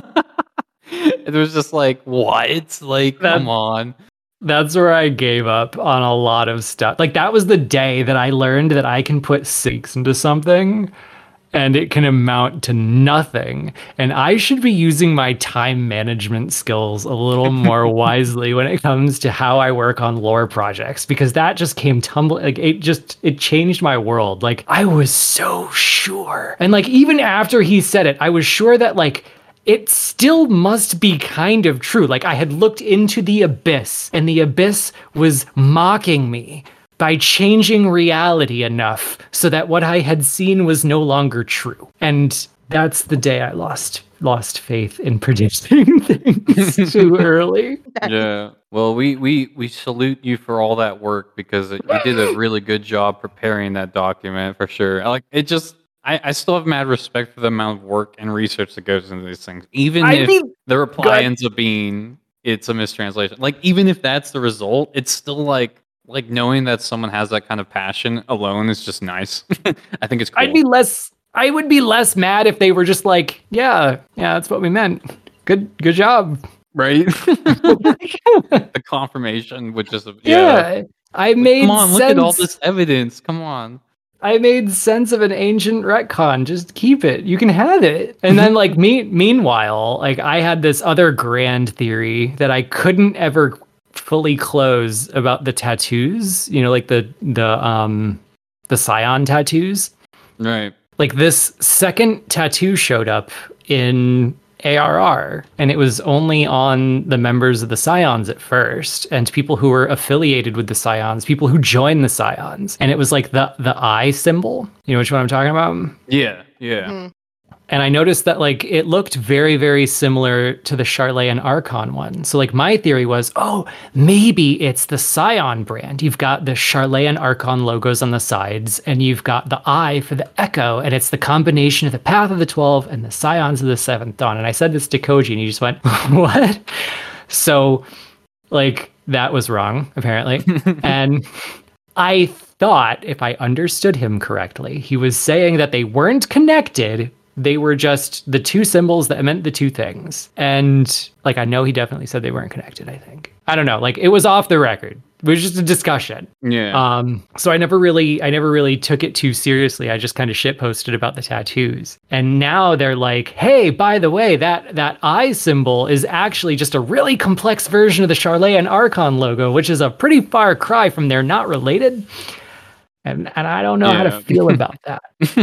S3: it was just like, what? Like,
S4: That-
S3: come on.
S4: That's where I gave up on a lot of stuff. Like that was the day that I learned that I can put six into something and it can amount to nothing. And I should be using my time management skills a little more wisely when it comes to how I work on lore projects, because that just came tumbling. Like it just, it changed my world. Like I was so sure. And like, even after he said it, I was sure that like it still must be kind of true. Like I had looked into the abyss, and the abyss was mocking me by changing reality enough so that what I had seen was no longer true. And that's the day I lost lost faith in predicting things too early.
S3: Yeah. Well, we, we, we salute you for all that work because it, you did a really good job preparing that document for sure. I like it just I, I still have mad respect for the amount of work and research that goes into these things. Even
S4: I
S3: if
S4: mean,
S3: the reply
S4: God.
S3: ends up being it's a mistranslation. Like even if that's the result, it's still like like knowing that someone has that kind of passion alone is just nice. I think it's cool.
S4: I'd be less I would be less mad if they were just like, yeah, yeah, that's what we meant. Good good job.
S3: Right? The confirmation would just yeah.
S4: Yeah. I made
S3: Come on,
S4: sense.
S3: look at all this evidence. Come on.
S4: I made sense of an ancient retcon. Just keep it. You can have it. And then like me meanwhile, like I had this other grand theory that I couldn't ever fully close about the tattoos, you know, like the the um the Scion tattoos.
S3: Right.
S4: Like this second tattoo showed up in A R R, and it was only on the members of the Scions at first, and people who were affiliated with the Scions, people who joined the Scions. And it was like the the eye symbol. You know which one I'm talking about?
S3: Yeah, yeah.
S1: Mm-hmm.
S4: And I noticed that like it looked very, very similar to the Charlayan Archon one. So like my theory was, oh, maybe it's the Scion brand. You've got the Charlayan Archon logos on the sides, and you've got the eye for the Echo, and it's the combination of the Path of the Twelve and the Scions of the Seventh Dawn. And I said this to Koji, and he just went, what? So like that was wrong, apparently. And I thought, if I understood him correctly, he was saying that they weren't connected. They were just the two symbols that meant the two things. And like, I know he definitely said they weren't connected, I think. I don't know. Like it was off the record. It was just a discussion.
S3: Yeah.
S4: Um, so I never really, I never really took it too seriously. I just kind of shit posted about the tattoos. And now they're like, hey, by the way, that, that eye symbol is actually just a really complex version of the Charlayan Archon logo, which is a pretty far cry from they're not related. And and I don't know
S3: Yeah.
S4: how to feel about that.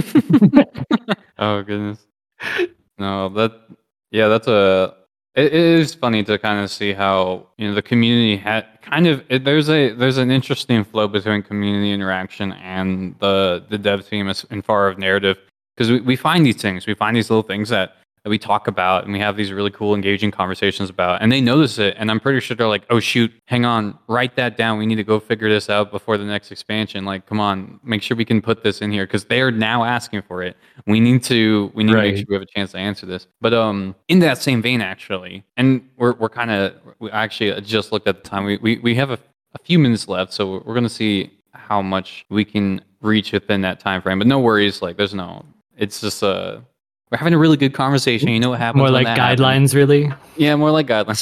S3: Oh goodness. No, that yeah, that's a. It, it is funny to kind of see how you know the community had kind of. It, there's a there's an interesting flow between community interaction and the the dev team as in far of narrative because we, we find these things, we find these little things that. that we talk about and we have these really cool engaging conversations about and they notice it and I'm pretty sure they're like, oh shoot, hang on, write that down, we need to go figure this out before the next expansion. Like come on, make sure we can put this in here because they are now asking for it. We need to we need
S4: Right.
S3: to make sure we have a chance to answer this. But um in that same vein actually, and we're we're kind of we actually just looked at the time, we we, we have a, a few minutes left, so we're gonna see how much we can reach within that time frame. But no worries, like there's no it's just a uh, we're having a really good conversation. You know what happens
S4: More
S3: when
S4: like
S3: that
S4: guidelines,
S3: happens.
S4: really.
S3: Yeah, more like guidelines.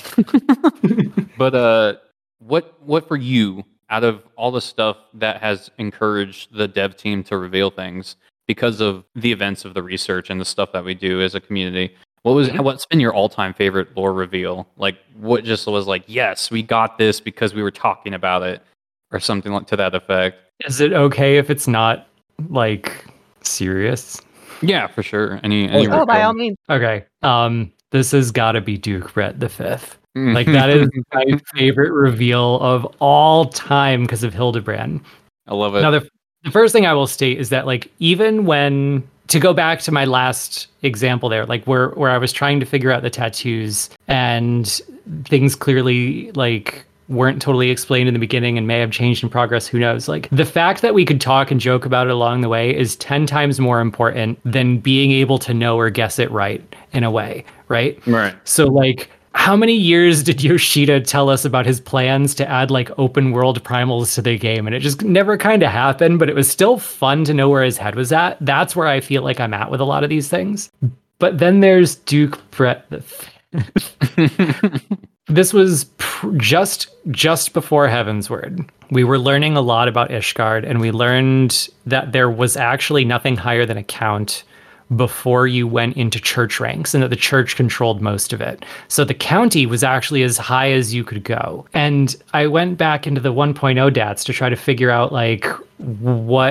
S3: But uh, what what for you out of all the stuff that has encouraged the dev team to reveal things because of the events of the research and the stuff that we do as a community? What was what's been your all time favorite lore reveal? Like what just was like, yes, we got this because we were talking about it, or something like to that effect.
S4: Is it okay if it's not like serious?
S3: Yeah, for sure. Any, any
S1: Oh, by
S3: reveal?
S1: all means.
S4: Okay. Um, this has got to be Duke Brett the Fifth.
S3: Mm.
S4: Like that is my favorite reveal of all time because of Hildebrand.
S3: I love it.
S4: Now, the, the first thing I will state is that, like, even when to go back to my last example there, like where where I was trying to figure out the tattoos and things clearly like weren't totally explained in the beginning and may have changed in progress, who knows? Like the fact that we could talk and joke about it along the way is ten times more important than being able to know or guess it right in a way, right?
S3: Right.
S4: So like how many years did Yoshida tell us about his plans to add like open world primals to the game? And it just never kind of happened, but it was still fun to know where his head was at. That's where I feel like I'm at with a lot of these things. But then there's Duke Brett the This was pr- just just before Heavensward. We were learning a lot about Ishgard, and we learned that there was actually nothing higher than a count before you went into church ranks, and that the church controlled most of it. So the county was actually as high as you could go. And I went back into the one point oh dats to try to figure out like what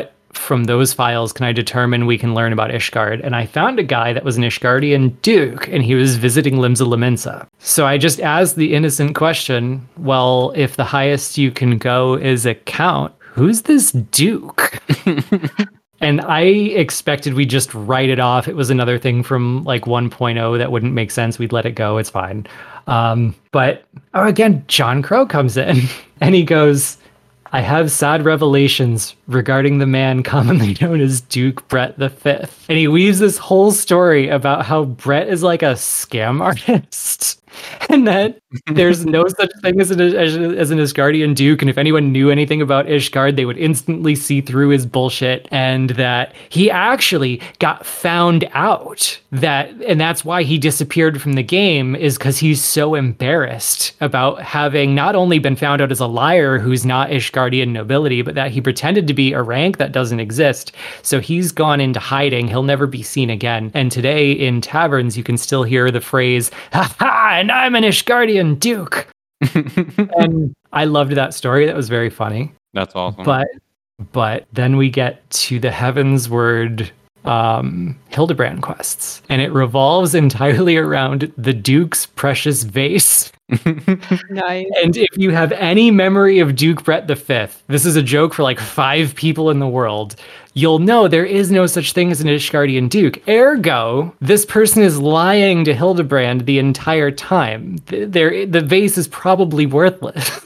S4: from those files can I determine we can learn about Ishgard? And I found a guy that was an Ishgardian duke, and he was visiting Limsa Lominsa. So I just asked the innocent question, well, if the highest you can go is a count, who's this duke? And I expected we'd just write it off. It was another thing from like one point oh that wouldn't make sense. We'd let it go. It's fine. Um, but oh, again, John Crow comes in and he goes, I have sad revelations regarding the man commonly known as Duke Brett the Fifth. And he weaves this whole story about how Brett is like a scam artist. And that there's no such thing as an, as, as an Ishgardian Duke. And if anyone knew anything about Ishgard, they would instantly see through his bullshit. And that he actually got found out that, and that's why he disappeared from the game, is because he's so embarrassed about having not only been found out as a liar who's not Ishgardian nobility, but that he pretended to be a rank that doesn't exist. So he's gone into hiding. He'll never be seen again. And today in taverns, you can still hear the phrase, ha ha, and I'm an Ishgardian Duke. And I loved that story. That was very funny.
S3: That's awesome.
S4: But but then we get to the Heavensward um, Hildebrand quests, and it revolves entirely around the Duke's precious vase.
S1: Nice.
S4: And if you have any memory of Duke Brett the Fifth, this is a joke for like five people in the world, you'll know there is no such thing as an Ishgardian Duke. Ergo, this person is lying to Hildebrand the entire time. The, there, the vase is probably worthless.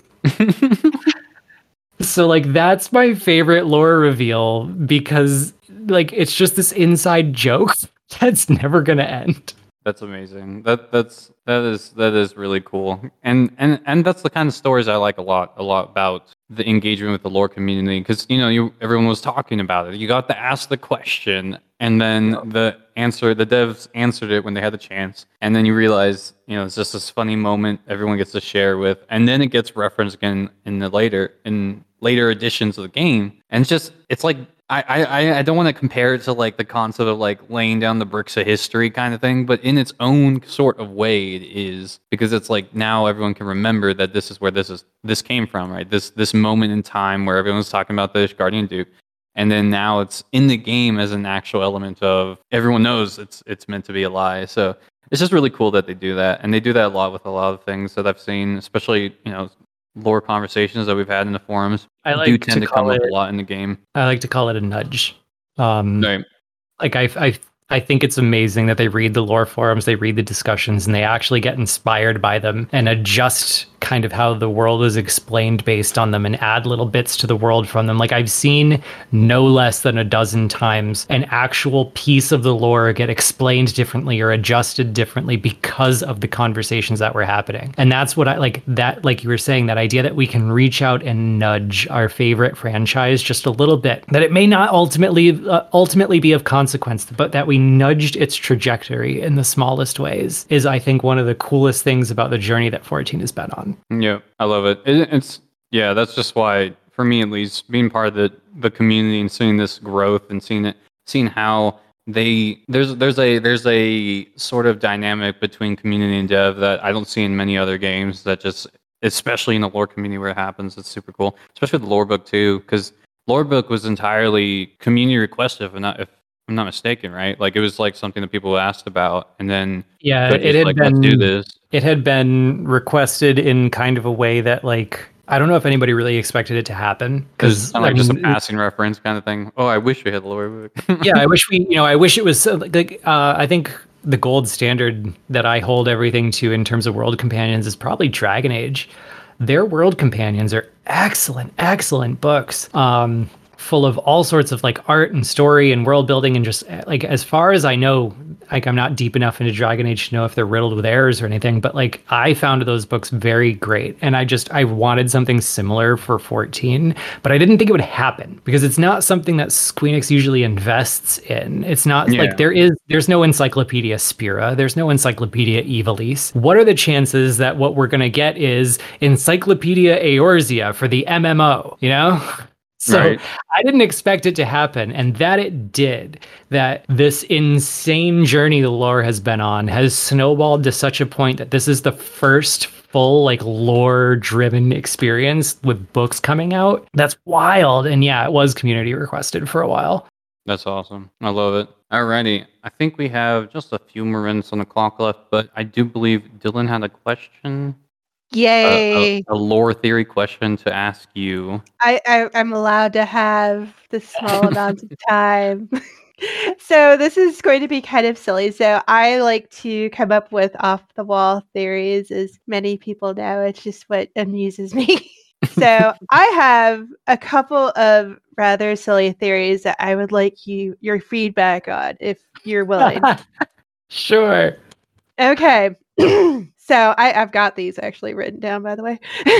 S4: So like that's my favorite lore reveal, because like it's just this inside joke that's never gonna end.
S3: That's amazing. That that's that is that is really cool. And and and that's the kind of stories I like a lot, a lot about the engagement with the lore community, because you know, you everyone was talking about it. You got to ask the question, and then the answer, the devs answered it when they had the chance, and then you realize, you know, it's just this funny moment everyone gets to share with, and then it gets referenced again in the later in later editions of the game, and it's just it's like. I, I, I don't want to compare it to like the concept of like laying down the bricks of history kind of thing, but in its own sort of way it is, because it's like now everyone can remember that this is where this is this came from, right? This this moment in time where everyone's talking about the Ishgardian Duke, and then now it's in the game as an actual element of everyone knows it's it's meant to be a lie. So it's just really cool that they do that, and they do that a lot with a lot of things that I've seen, especially you know. lore conversations that we've had in the forums
S4: I like
S3: do tend to,
S4: to
S3: come
S4: it,
S3: up a lot in the game.
S4: I like to call it a nudge. Um,
S3: right.
S4: Like I, I, I think it's amazing that they read the lore forums, they read the discussions, and they actually get inspired by them and adjust kind of how the world is explained based on them and add little bits to the world from them. Like I've seen no less than a dozen times an actual piece of the lore get explained differently or adjusted differently because of the conversations that were happening. And that's what I like, that, like you were saying, that idea that we can reach out and nudge our favorite franchise just a little bit, that it may not ultimately uh, ultimately be of consequence, but that we nudged its trajectory in the smallest ways is, I think, one of the coolest things about the journey that fourteen has been on.
S3: Yeah, I love it. it. It's yeah, that's just why, for me at least, being part of the the community and seeing this growth and seeing it, seeing how they there's there's a there's a sort of dynamic between community and dev that I don't see in many other games. That just, especially in the lore community where it happens, it's super cool. Especially with the lore book too, because lore book was entirely community requested, if I'm not if I'm not mistaken, right? Like it was like something that people asked about, and then
S4: yeah, it had
S3: like,
S4: been
S3: let's do this.
S4: It had been requested in kind of a way that, like, I don't know if anybody really expected it to happen, because
S3: like I mean, just a passing reference kind of thing. Oh, I wish we had the lore book.
S4: Yeah, I wish we, you know, I wish it was like, uh, I think the gold standard that I hold everything to in terms of world companions is probably Dragon Age. Their world companions are excellent, excellent books. Um, full of all sorts of like art and story and world building, and just like, as far as I know, like I'm not deep enough into Dragon Age to know if they're riddled with errors or anything, but like I found those books very great, and I just I wanted something similar for fourteen, but I didn't think it would happen because it's not something that Squeenix usually invests in. It's not yeah. like there is there's no Encyclopedia Spira, there's no Encyclopedia Ivalice. What are the chances that what we're gonna get is Encyclopedia Eorzea for the M M O, you know? So right. I didn't expect it to happen, and that it did. That this insane journey the lore has been on has snowballed to such a point that this is the first full like lore driven experience with books coming out. That's wild. And yeah, it was community requested for a while.
S3: That's awesome. I love it. Alrighty. I think we have just a few more minutes on the clock left, but I do believe Dylan had a question.
S1: Yay!
S3: A, a, a lore theory question to ask you.
S1: I, I I'm allowed to have this small amount of time. So this is going to be kind of silly. So I like to come up with off the wall theories, as many people know. It's just what amuses me. So I have a couple of rather silly theories that I would like you your feedback on, if you're willing.
S4: Sure.
S1: Okay. So I, I've got these actually written down, by the way.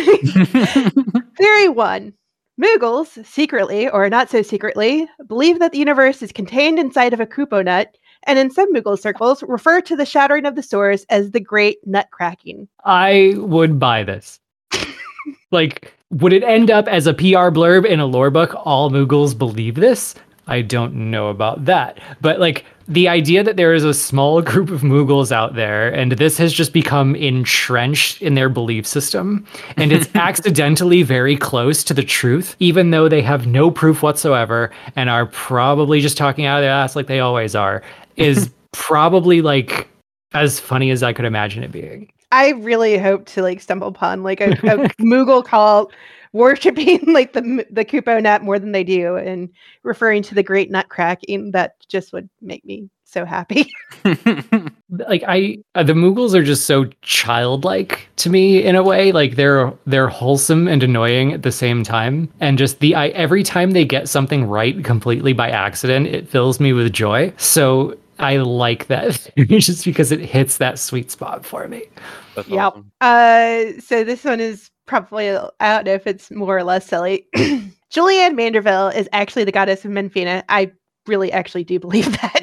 S1: Theory one. Moogles, secretly or not so secretly, believe that the universe is contained inside of a Koopo nut, and in some Moogle circles, refer to the shattering of the source as the Great Nut Cracking.
S4: I would buy this. Like, would it end up as a P R blurb in a lore book? All Moogles believe this? I don't know about that. But like the idea that there is a small group of Moogles out there and this has just become entrenched in their belief system and it's accidentally very close to the truth, even though they have no proof whatsoever and are probably just talking out of their ass like they always are, is probably like as funny as I could imagine it being.
S1: I really hope to like stumble upon like a, a Moogle cult worshipping like the the Koopo nut more than they do and referring to the Great Nut Cracking. That just would make me so happy.
S4: Like I, uh, the Moogles are just so childlike to me in a way. Like they're they're wholesome and annoying at the same time. And just the I every time they get something right completely by accident, it fills me with joy. So I like that just because it hits that sweet spot for me.
S3: That's
S1: Yep.
S3: awesome.
S1: Uh, so this one is probably, I don't know if it's more or less silly. Julianne Manderville is actually the goddess of Menfina. I really actually do believe that.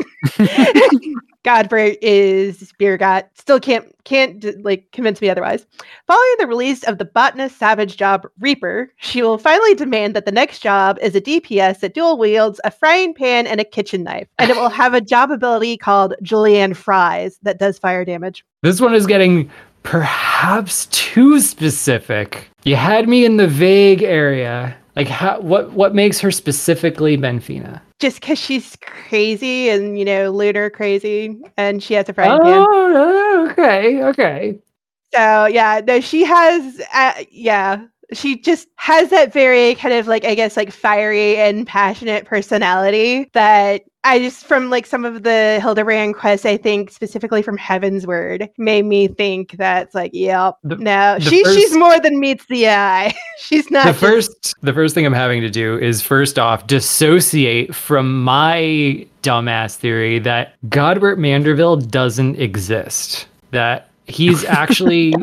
S1: Godbert is Birgot. Still can't can't like convince me otherwise. Following the release of the botanist savage job Reaper, she will finally demand that the next job is a D P S that dual wields a frying pan and a kitchen knife, and it will have a job ability called Julianne Fries that does fire damage.
S4: This one is getting perhaps too specific. You had me in the vague area. Like, how? What? What makes her specifically Menfina?
S1: Just because she's crazy and, you know, lunar crazy, and she has a frying pan.
S4: Oh, okay, okay.
S1: So yeah, no, she has, uh, yeah, she just has that very kind of like, I guess, like fiery and passionate personality that I just, from like some of the Hildebrand quests, I think specifically from Heavensward, made me think that's like, yep,
S4: The-
S1: no,
S4: the
S1: she
S4: first-
S1: she's more than meets the eye. She's not
S4: The
S1: just-
S4: first, the first thing I'm having to do is first off dissociate from my dumbass theory that Godbert Manderville doesn't exist. That he's actually.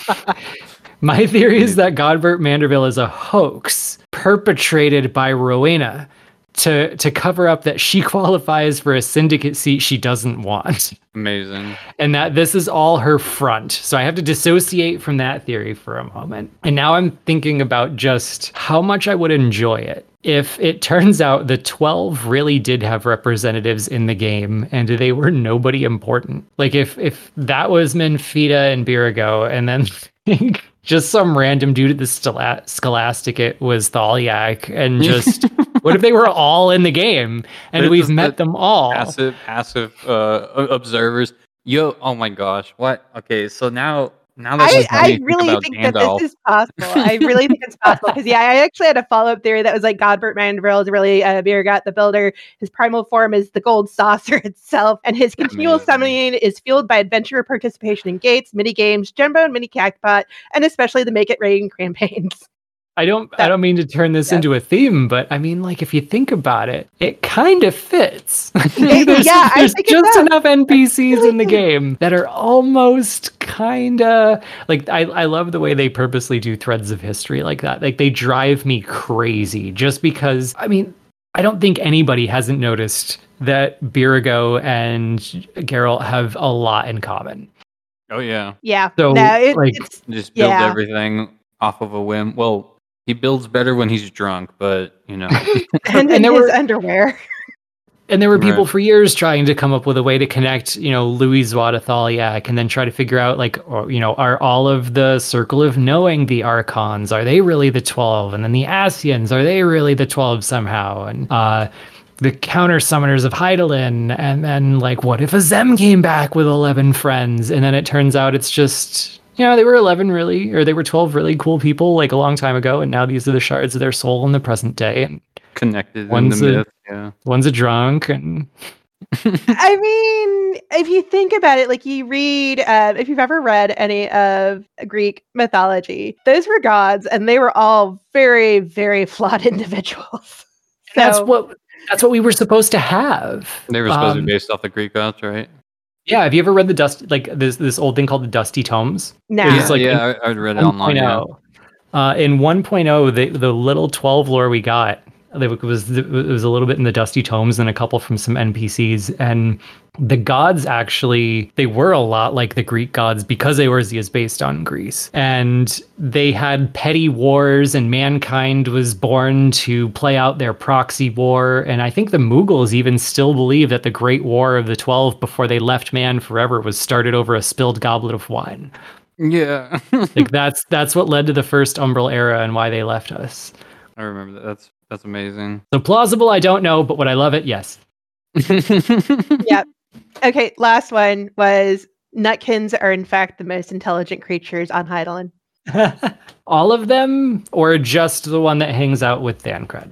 S4: My theory is that Godbert Manderville is a hoax perpetrated by Rowena to to cover up that she qualifies for a syndicate seat she doesn't want.
S3: Amazing.
S4: And that this is all her front. So I have to dissociate from that theory for a moment. And now I'm thinking about just how much I would enjoy it if it turns out the twelve really did have representatives in the game and they were nobody important. Like if if that was Menfina and Birago and then just some random dude at the Stala- Scholasticate was Thaliak and just what if they were all in the game and
S3: They're
S4: we've
S3: just
S4: met
S3: the
S4: them all?
S3: Passive, passive uh, observers. Yo, oh my gosh, what? Okay, so now, now that
S1: I,
S3: like,
S1: I
S3: think
S1: really
S3: about
S1: think
S3: Gandalf,
S1: that this is possible. I really think it's possible because yeah, I actually had a follow-up theory that was like Godbert Manderville is really uh, Birgot the Builder. His primal form is the gold saucer itself, and his continual
S3: Amazing.
S1: summoning is fueled by adventurer participation in gates, mini games, Jumbo and Mini Cactpot, and especially the Make It Rain campaigns.
S4: I don't I
S1: That-
S4: don't mean to turn this
S1: yeah.
S4: into a theme, but I mean like if you think about it, it kind of fits.
S1: It-
S4: there's
S1: yeah, I
S4: there's
S1: think it
S4: just
S1: does.
S4: enough N P Cs in the game that are almost kind of like I, I love the way they purposely do threads of history like that. Like they drive me crazy just because I mean I don't think anybody hasn't noticed that Birago and Geralt have a lot in common.
S3: oh yeah,
S1: Yeah,
S4: So,
S1: no, it,
S4: like-
S1: it's
S3: just build
S1: Yeah.
S3: everything off of a whim. Well, he builds better when he's drunk, but you know,
S1: and,
S4: And
S1: in
S4: there
S1: his
S4: were-
S1: underwear.
S4: And there were people
S3: Right.
S4: for years trying to come up with a way to connect, you know, Louis Zwad Thaliak, and then try to figure out, like, or, you know, are all of the Circle of Knowing the Archons? Are they really the twelve? And then the Asians, are they really the twelve somehow? And uh, the counter summoners of Hydaelyn. And then, like, what if Azem came back with eleven friends? And then it turns out it's just, you know, they were eleven really, or they were twelve really cool people, like, a long time ago. And now these are the shards of their soul in the present day. And
S3: Connected
S4: One's
S3: in the
S4: a-
S3: myth. Yeah.
S4: one's a drunk, and
S1: I mean, if you think about it, like you read, uh, if you've ever read any of Greek mythology, those were gods, and they were all very, very flawed individuals.
S4: that's
S1: So-
S4: what that's what we were supposed to have.
S3: They were supposed to
S4: Um,
S3: be based off the Greek gods, right?
S4: Yeah, have you ever read the dust like this this old thing called the Dusty Tomes?
S1: No.
S4: It's
S3: Yeah,
S4: like
S3: yeah, I, I read it online. Yeah.
S4: 1.0. Uh, in one point oh, the the little twelve lore we got, it was it was a little bit in the Dusty Tomes and a couple from some N P Cs, and the gods actually, they were a lot like the Greek gods because Eorzea is based on Greece, and they had petty wars, and mankind was born to play out their proxy war. And I think the Mughals even still believe that the Great War of the Twelve before they left man forever was started over a spilled goblet of wine.
S3: Yeah.
S4: Like that's that's what led to the first Umbral era and why they left us.
S3: I remember that. That's that's amazing.
S4: So plausible, I don't know, but would I love it? Yes.
S1: Yep. Okay, last one was Nutkins are in fact the most intelligent creatures on Hydaelyn.
S4: All of them, or just the one that hangs out with Thancred?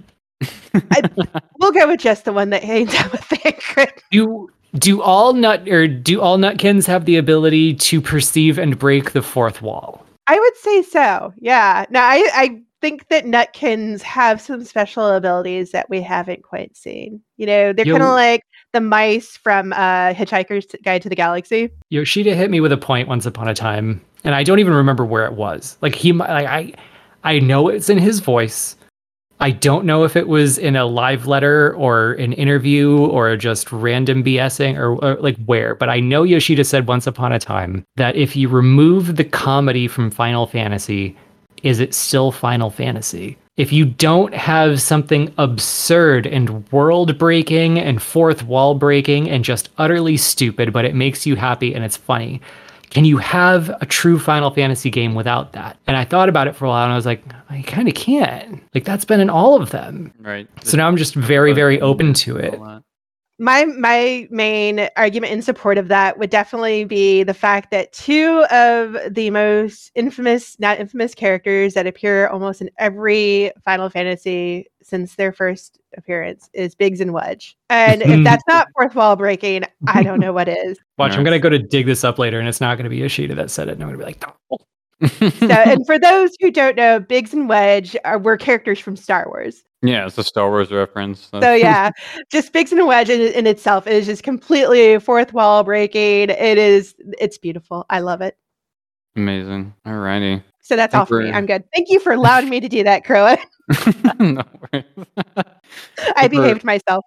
S1: We'll go with just the one that hangs out with Thancred.
S4: Do do all nut or do all Nutkins have the ability to perceive and break the fourth wall?
S1: I would say so. Yeah. Now, I, I think that Nutkins have some special abilities that we haven't quite seen. You know, they're
S4: Yo-
S1: kind of like the mice from uh, Hitchhiker's Guide to the Galaxy.
S4: Yoshida hit me with a point once upon a time, and I don't even remember where it was. Like he, mi- like I, I know it's in his voice. I don't know if it was in a live letter or an interview or just random BSing or, or like where, but I know Yoshida said once upon a time that if you remove the comedy from Final Fantasy, is it still Final Fantasy? If you don't have something absurd and world breaking and fourth wall breaking and just utterly stupid, but it makes you happy and it's funny, can you have a true Final Fantasy game without that? And I thought about it for a while and I was like, I kind of can't. Like that's been in all of them.
S3: Right.
S4: So now I'm just very, very open to it.
S1: My my main argument in support of that would definitely be the fact that two of the most infamous, not infamous characters that appear almost in every Final Fantasy since their first appearance is Biggs and Wedge. And if that's not fourth wall breaking, I don't know what is.
S4: Watch, I'm
S3: Nice.
S4: going to go to dig this up later and it's not going to be Yoshida that said it. And I'm going to be like, no.
S1: So, and for those who don't know, Biggs and Wedge are were characters from Star Wars.
S3: Yeah, it's a Star Wars reference.
S1: So yeah, just Biggs and Wedge in, in itself is just completely fourth wall breaking. It is, it's beautiful. I love it.
S3: Amazing. Alrighty.
S1: So that's
S3: Think
S1: all for me.
S3: we're-
S1: I'm good. Thank you for allowing me to do that, Croa.
S3: No worries.
S1: I
S3: Think we're-
S1: behaved myself.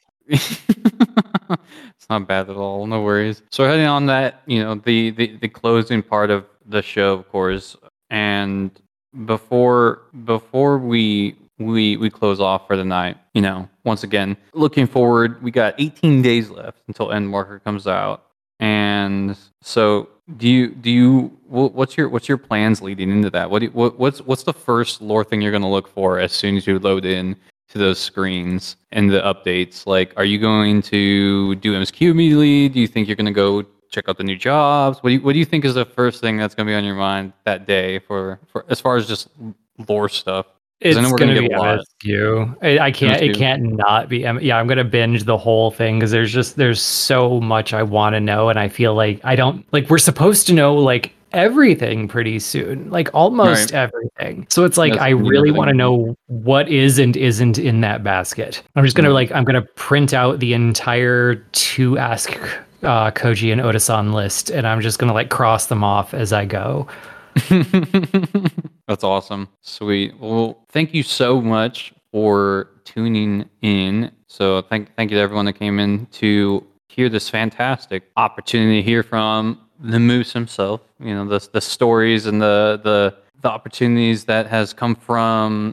S3: It's not bad at all. No worries. So heading on that, you know, the, the, the closing part of the show, of course, and before before we we we close off for the night, you know, once again, looking forward, we got eighteen days left until Endmarker comes out, and so do you do you wh- what's your what's your plans leading into that? What, do you, what what's what's the first lore thing you're going to look for as soon as you load in to those screens and the updates? Like, are you going to do M S Q immediately? Do you think you're going to go check out the new jobs? What do you what do you think is the first thing that's going to be on your mind that day for, for as far as just lore stuff? 'Cause I
S4: It's
S3: know we're
S4: going
S3: gonna
S4: to
S3: get
S4: be
S3: a lot.
S4: M S Q. I, I can't. It
S3: M S Q.
S4: can't not be. M- yeah, I'm going to binge the whole thing because there's just there's so much I want to know, and I feel like I don't like. We're supposed to know like everything pretty soon, like almost
S3: Right.
S4: everything. So it's like
S3: That's
S4: I
S3: pretty
S4: really
S3: everything.
S4: want to know what is and isn't in that basket. I'm just gonna
S3: Mhm.
S4: like I'm gonna print out the entire to ask uh, Koji and Oda-san list, and I'm just gonna like cross them off as I go.
S3: That's awesome. Sweet. Well, thank you so much for tuning in. So thank thank you to everyone that came in to hear this fantastic opportunity to hear from the Moose himself. You know, the the stories and the the the opportunities that has come from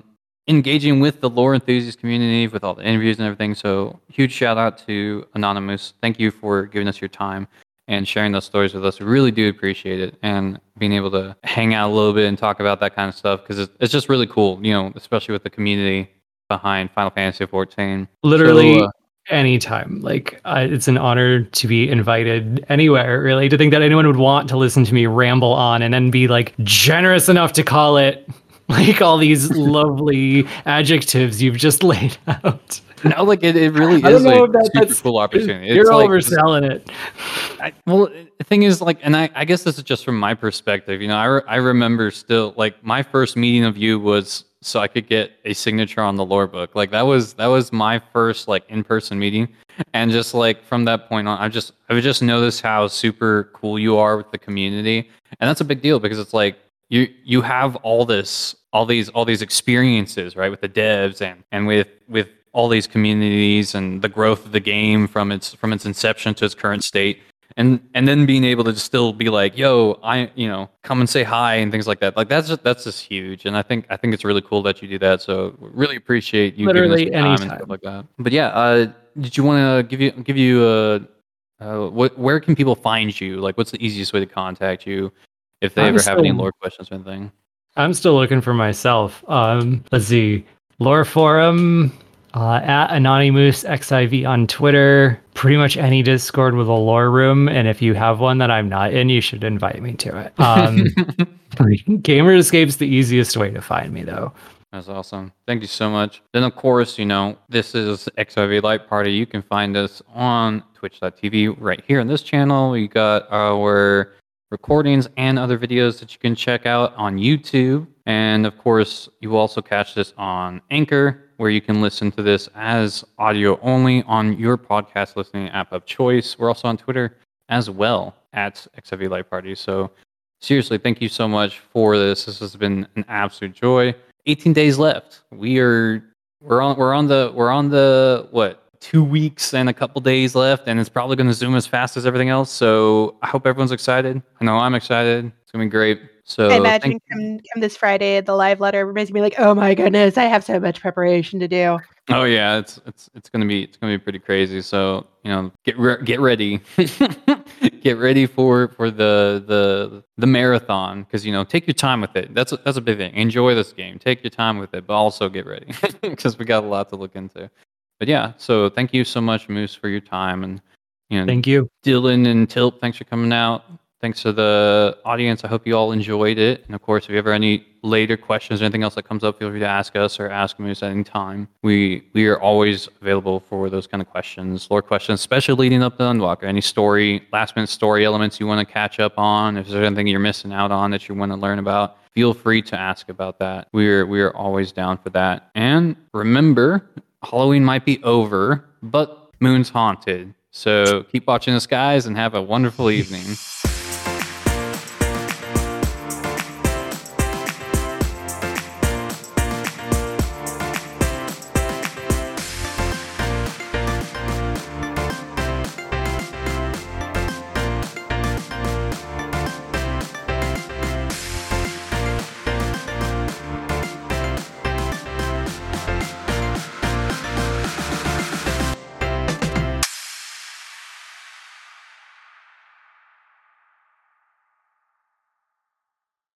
S3: engaging with the lore enthusiast community with all the interviews and everything. So huge shout out to Anonymous. Thank you for giving us your time and sharing those stories with us. We really do appreciate it, and being able to hang out a little bit and talk about that kind of stuff, because it's, it's just really cool, you know, especially with the community behind Final Fantasy fourteen.
S4: Literally
S3: So, uh,
S4: anytime. Like, uh, it's an honor to be invited anywhere, really, to think that anyone would want to listen to me ramble on and then be like generous enough to call it like all these lovely adjectives you've just laid out.
S3: no, like it, it really
S4: I
S3: is
S4: don't know
S3: a
S4: if that,
S3: super
S4: that's
S3: cool opportunity.
S4: You're
S3: It's like,
S4: overselling it.
S3: I, well, the thing is, like, and I, I guess this is just from my perspective. You know, I, re- I remember still, like, my first meeting of you was so I could get a signature on the lore book. Like, that was that was my first like in person meeting, and just like from that point on, I just I would just notice how super cool you are with the community, and that's a big deal because it's like you you have all this all these all these experiences, right, with the devs and and with with all these communities and the growth of the game from its from its inception to its current state, and and then being able to still be like, yo, I, you know, come and say hi and things like that. Like, that's just that's just huge, and I think I think it's really cool that you do that. So really appreciate you
S4: Literally
S3: giving us your time and
S4: anytime.
S3: stuff like that. But yeah, uh, did you want to give you give you a uh, what, where can people find you? Like, what's the easiest way to contact you if they
S4: I'm
S3: ever have any
S4: still-
S3: lore questions or anything?
S4: I'm still looking for myself. Um, let's see. Lore Forum, uh, at Anonymous X I V on Twitter, pretty much any Discord with a lore room. And if you have one that I'm not in, you should invite me to it. Um, Gamer Escape's the easiest way to find me, though.
S3: That's awesome. Thank you so much. Then, of course, you know, this is X I V Light Party. You can find us on twitch dot t v right here on this channel. We got our recordings and other videos that you can check out on YouTube. And of course, you will also catch this on Anchor, where you can listen to this as audio only on your podcast listening app of choice. We're also on Twitter as well at X I V Light Party. So seriously, thank you so much for this. This has been an absolute joy. eighteen days left. We are we're on we're on the we're on the what? Two weeks and a couple days left, and it's probably going to zoom as fast as everything else. So I hope everyone's excited. I know I'm excited. It's going to be great. So
S1: I imagine
S3: thank-
S1: come, come this Friday, the live letter makes me like, oh my goodness, I have so much preparation to do.
S3: oh yeah, it's it's it's going to be it's going to be pretty crazy. So you know, get re- get ready, get ready for for the the the marathon, because you know, take your time with it. That's a, that's a big thing. Enjoy this game. Take your time with it, but also get ready because we got a lot to look into. But yeah, so thank you so much, Moose, for your time, and you know,
S4: Thank you.
S3: Dylan and Tilp, thanks for coming out. Thanks to the audience. I hope you all enjoyed it. And of course, if you ever have any later questions or anything else that comes up, feel free to ask us or ask Moose at any time. We we are always available for those kind of questions, lore questions, especially leading up to Unwalker. Any story, last minute story elements you want to catch up on, if there's anything you're missing out on that you want to learn about, feel free to ask about that. We're we are always down for that. And remember, Halloween might be over, but Moon's haunted. So keep watching the skies and have a wonderful evening.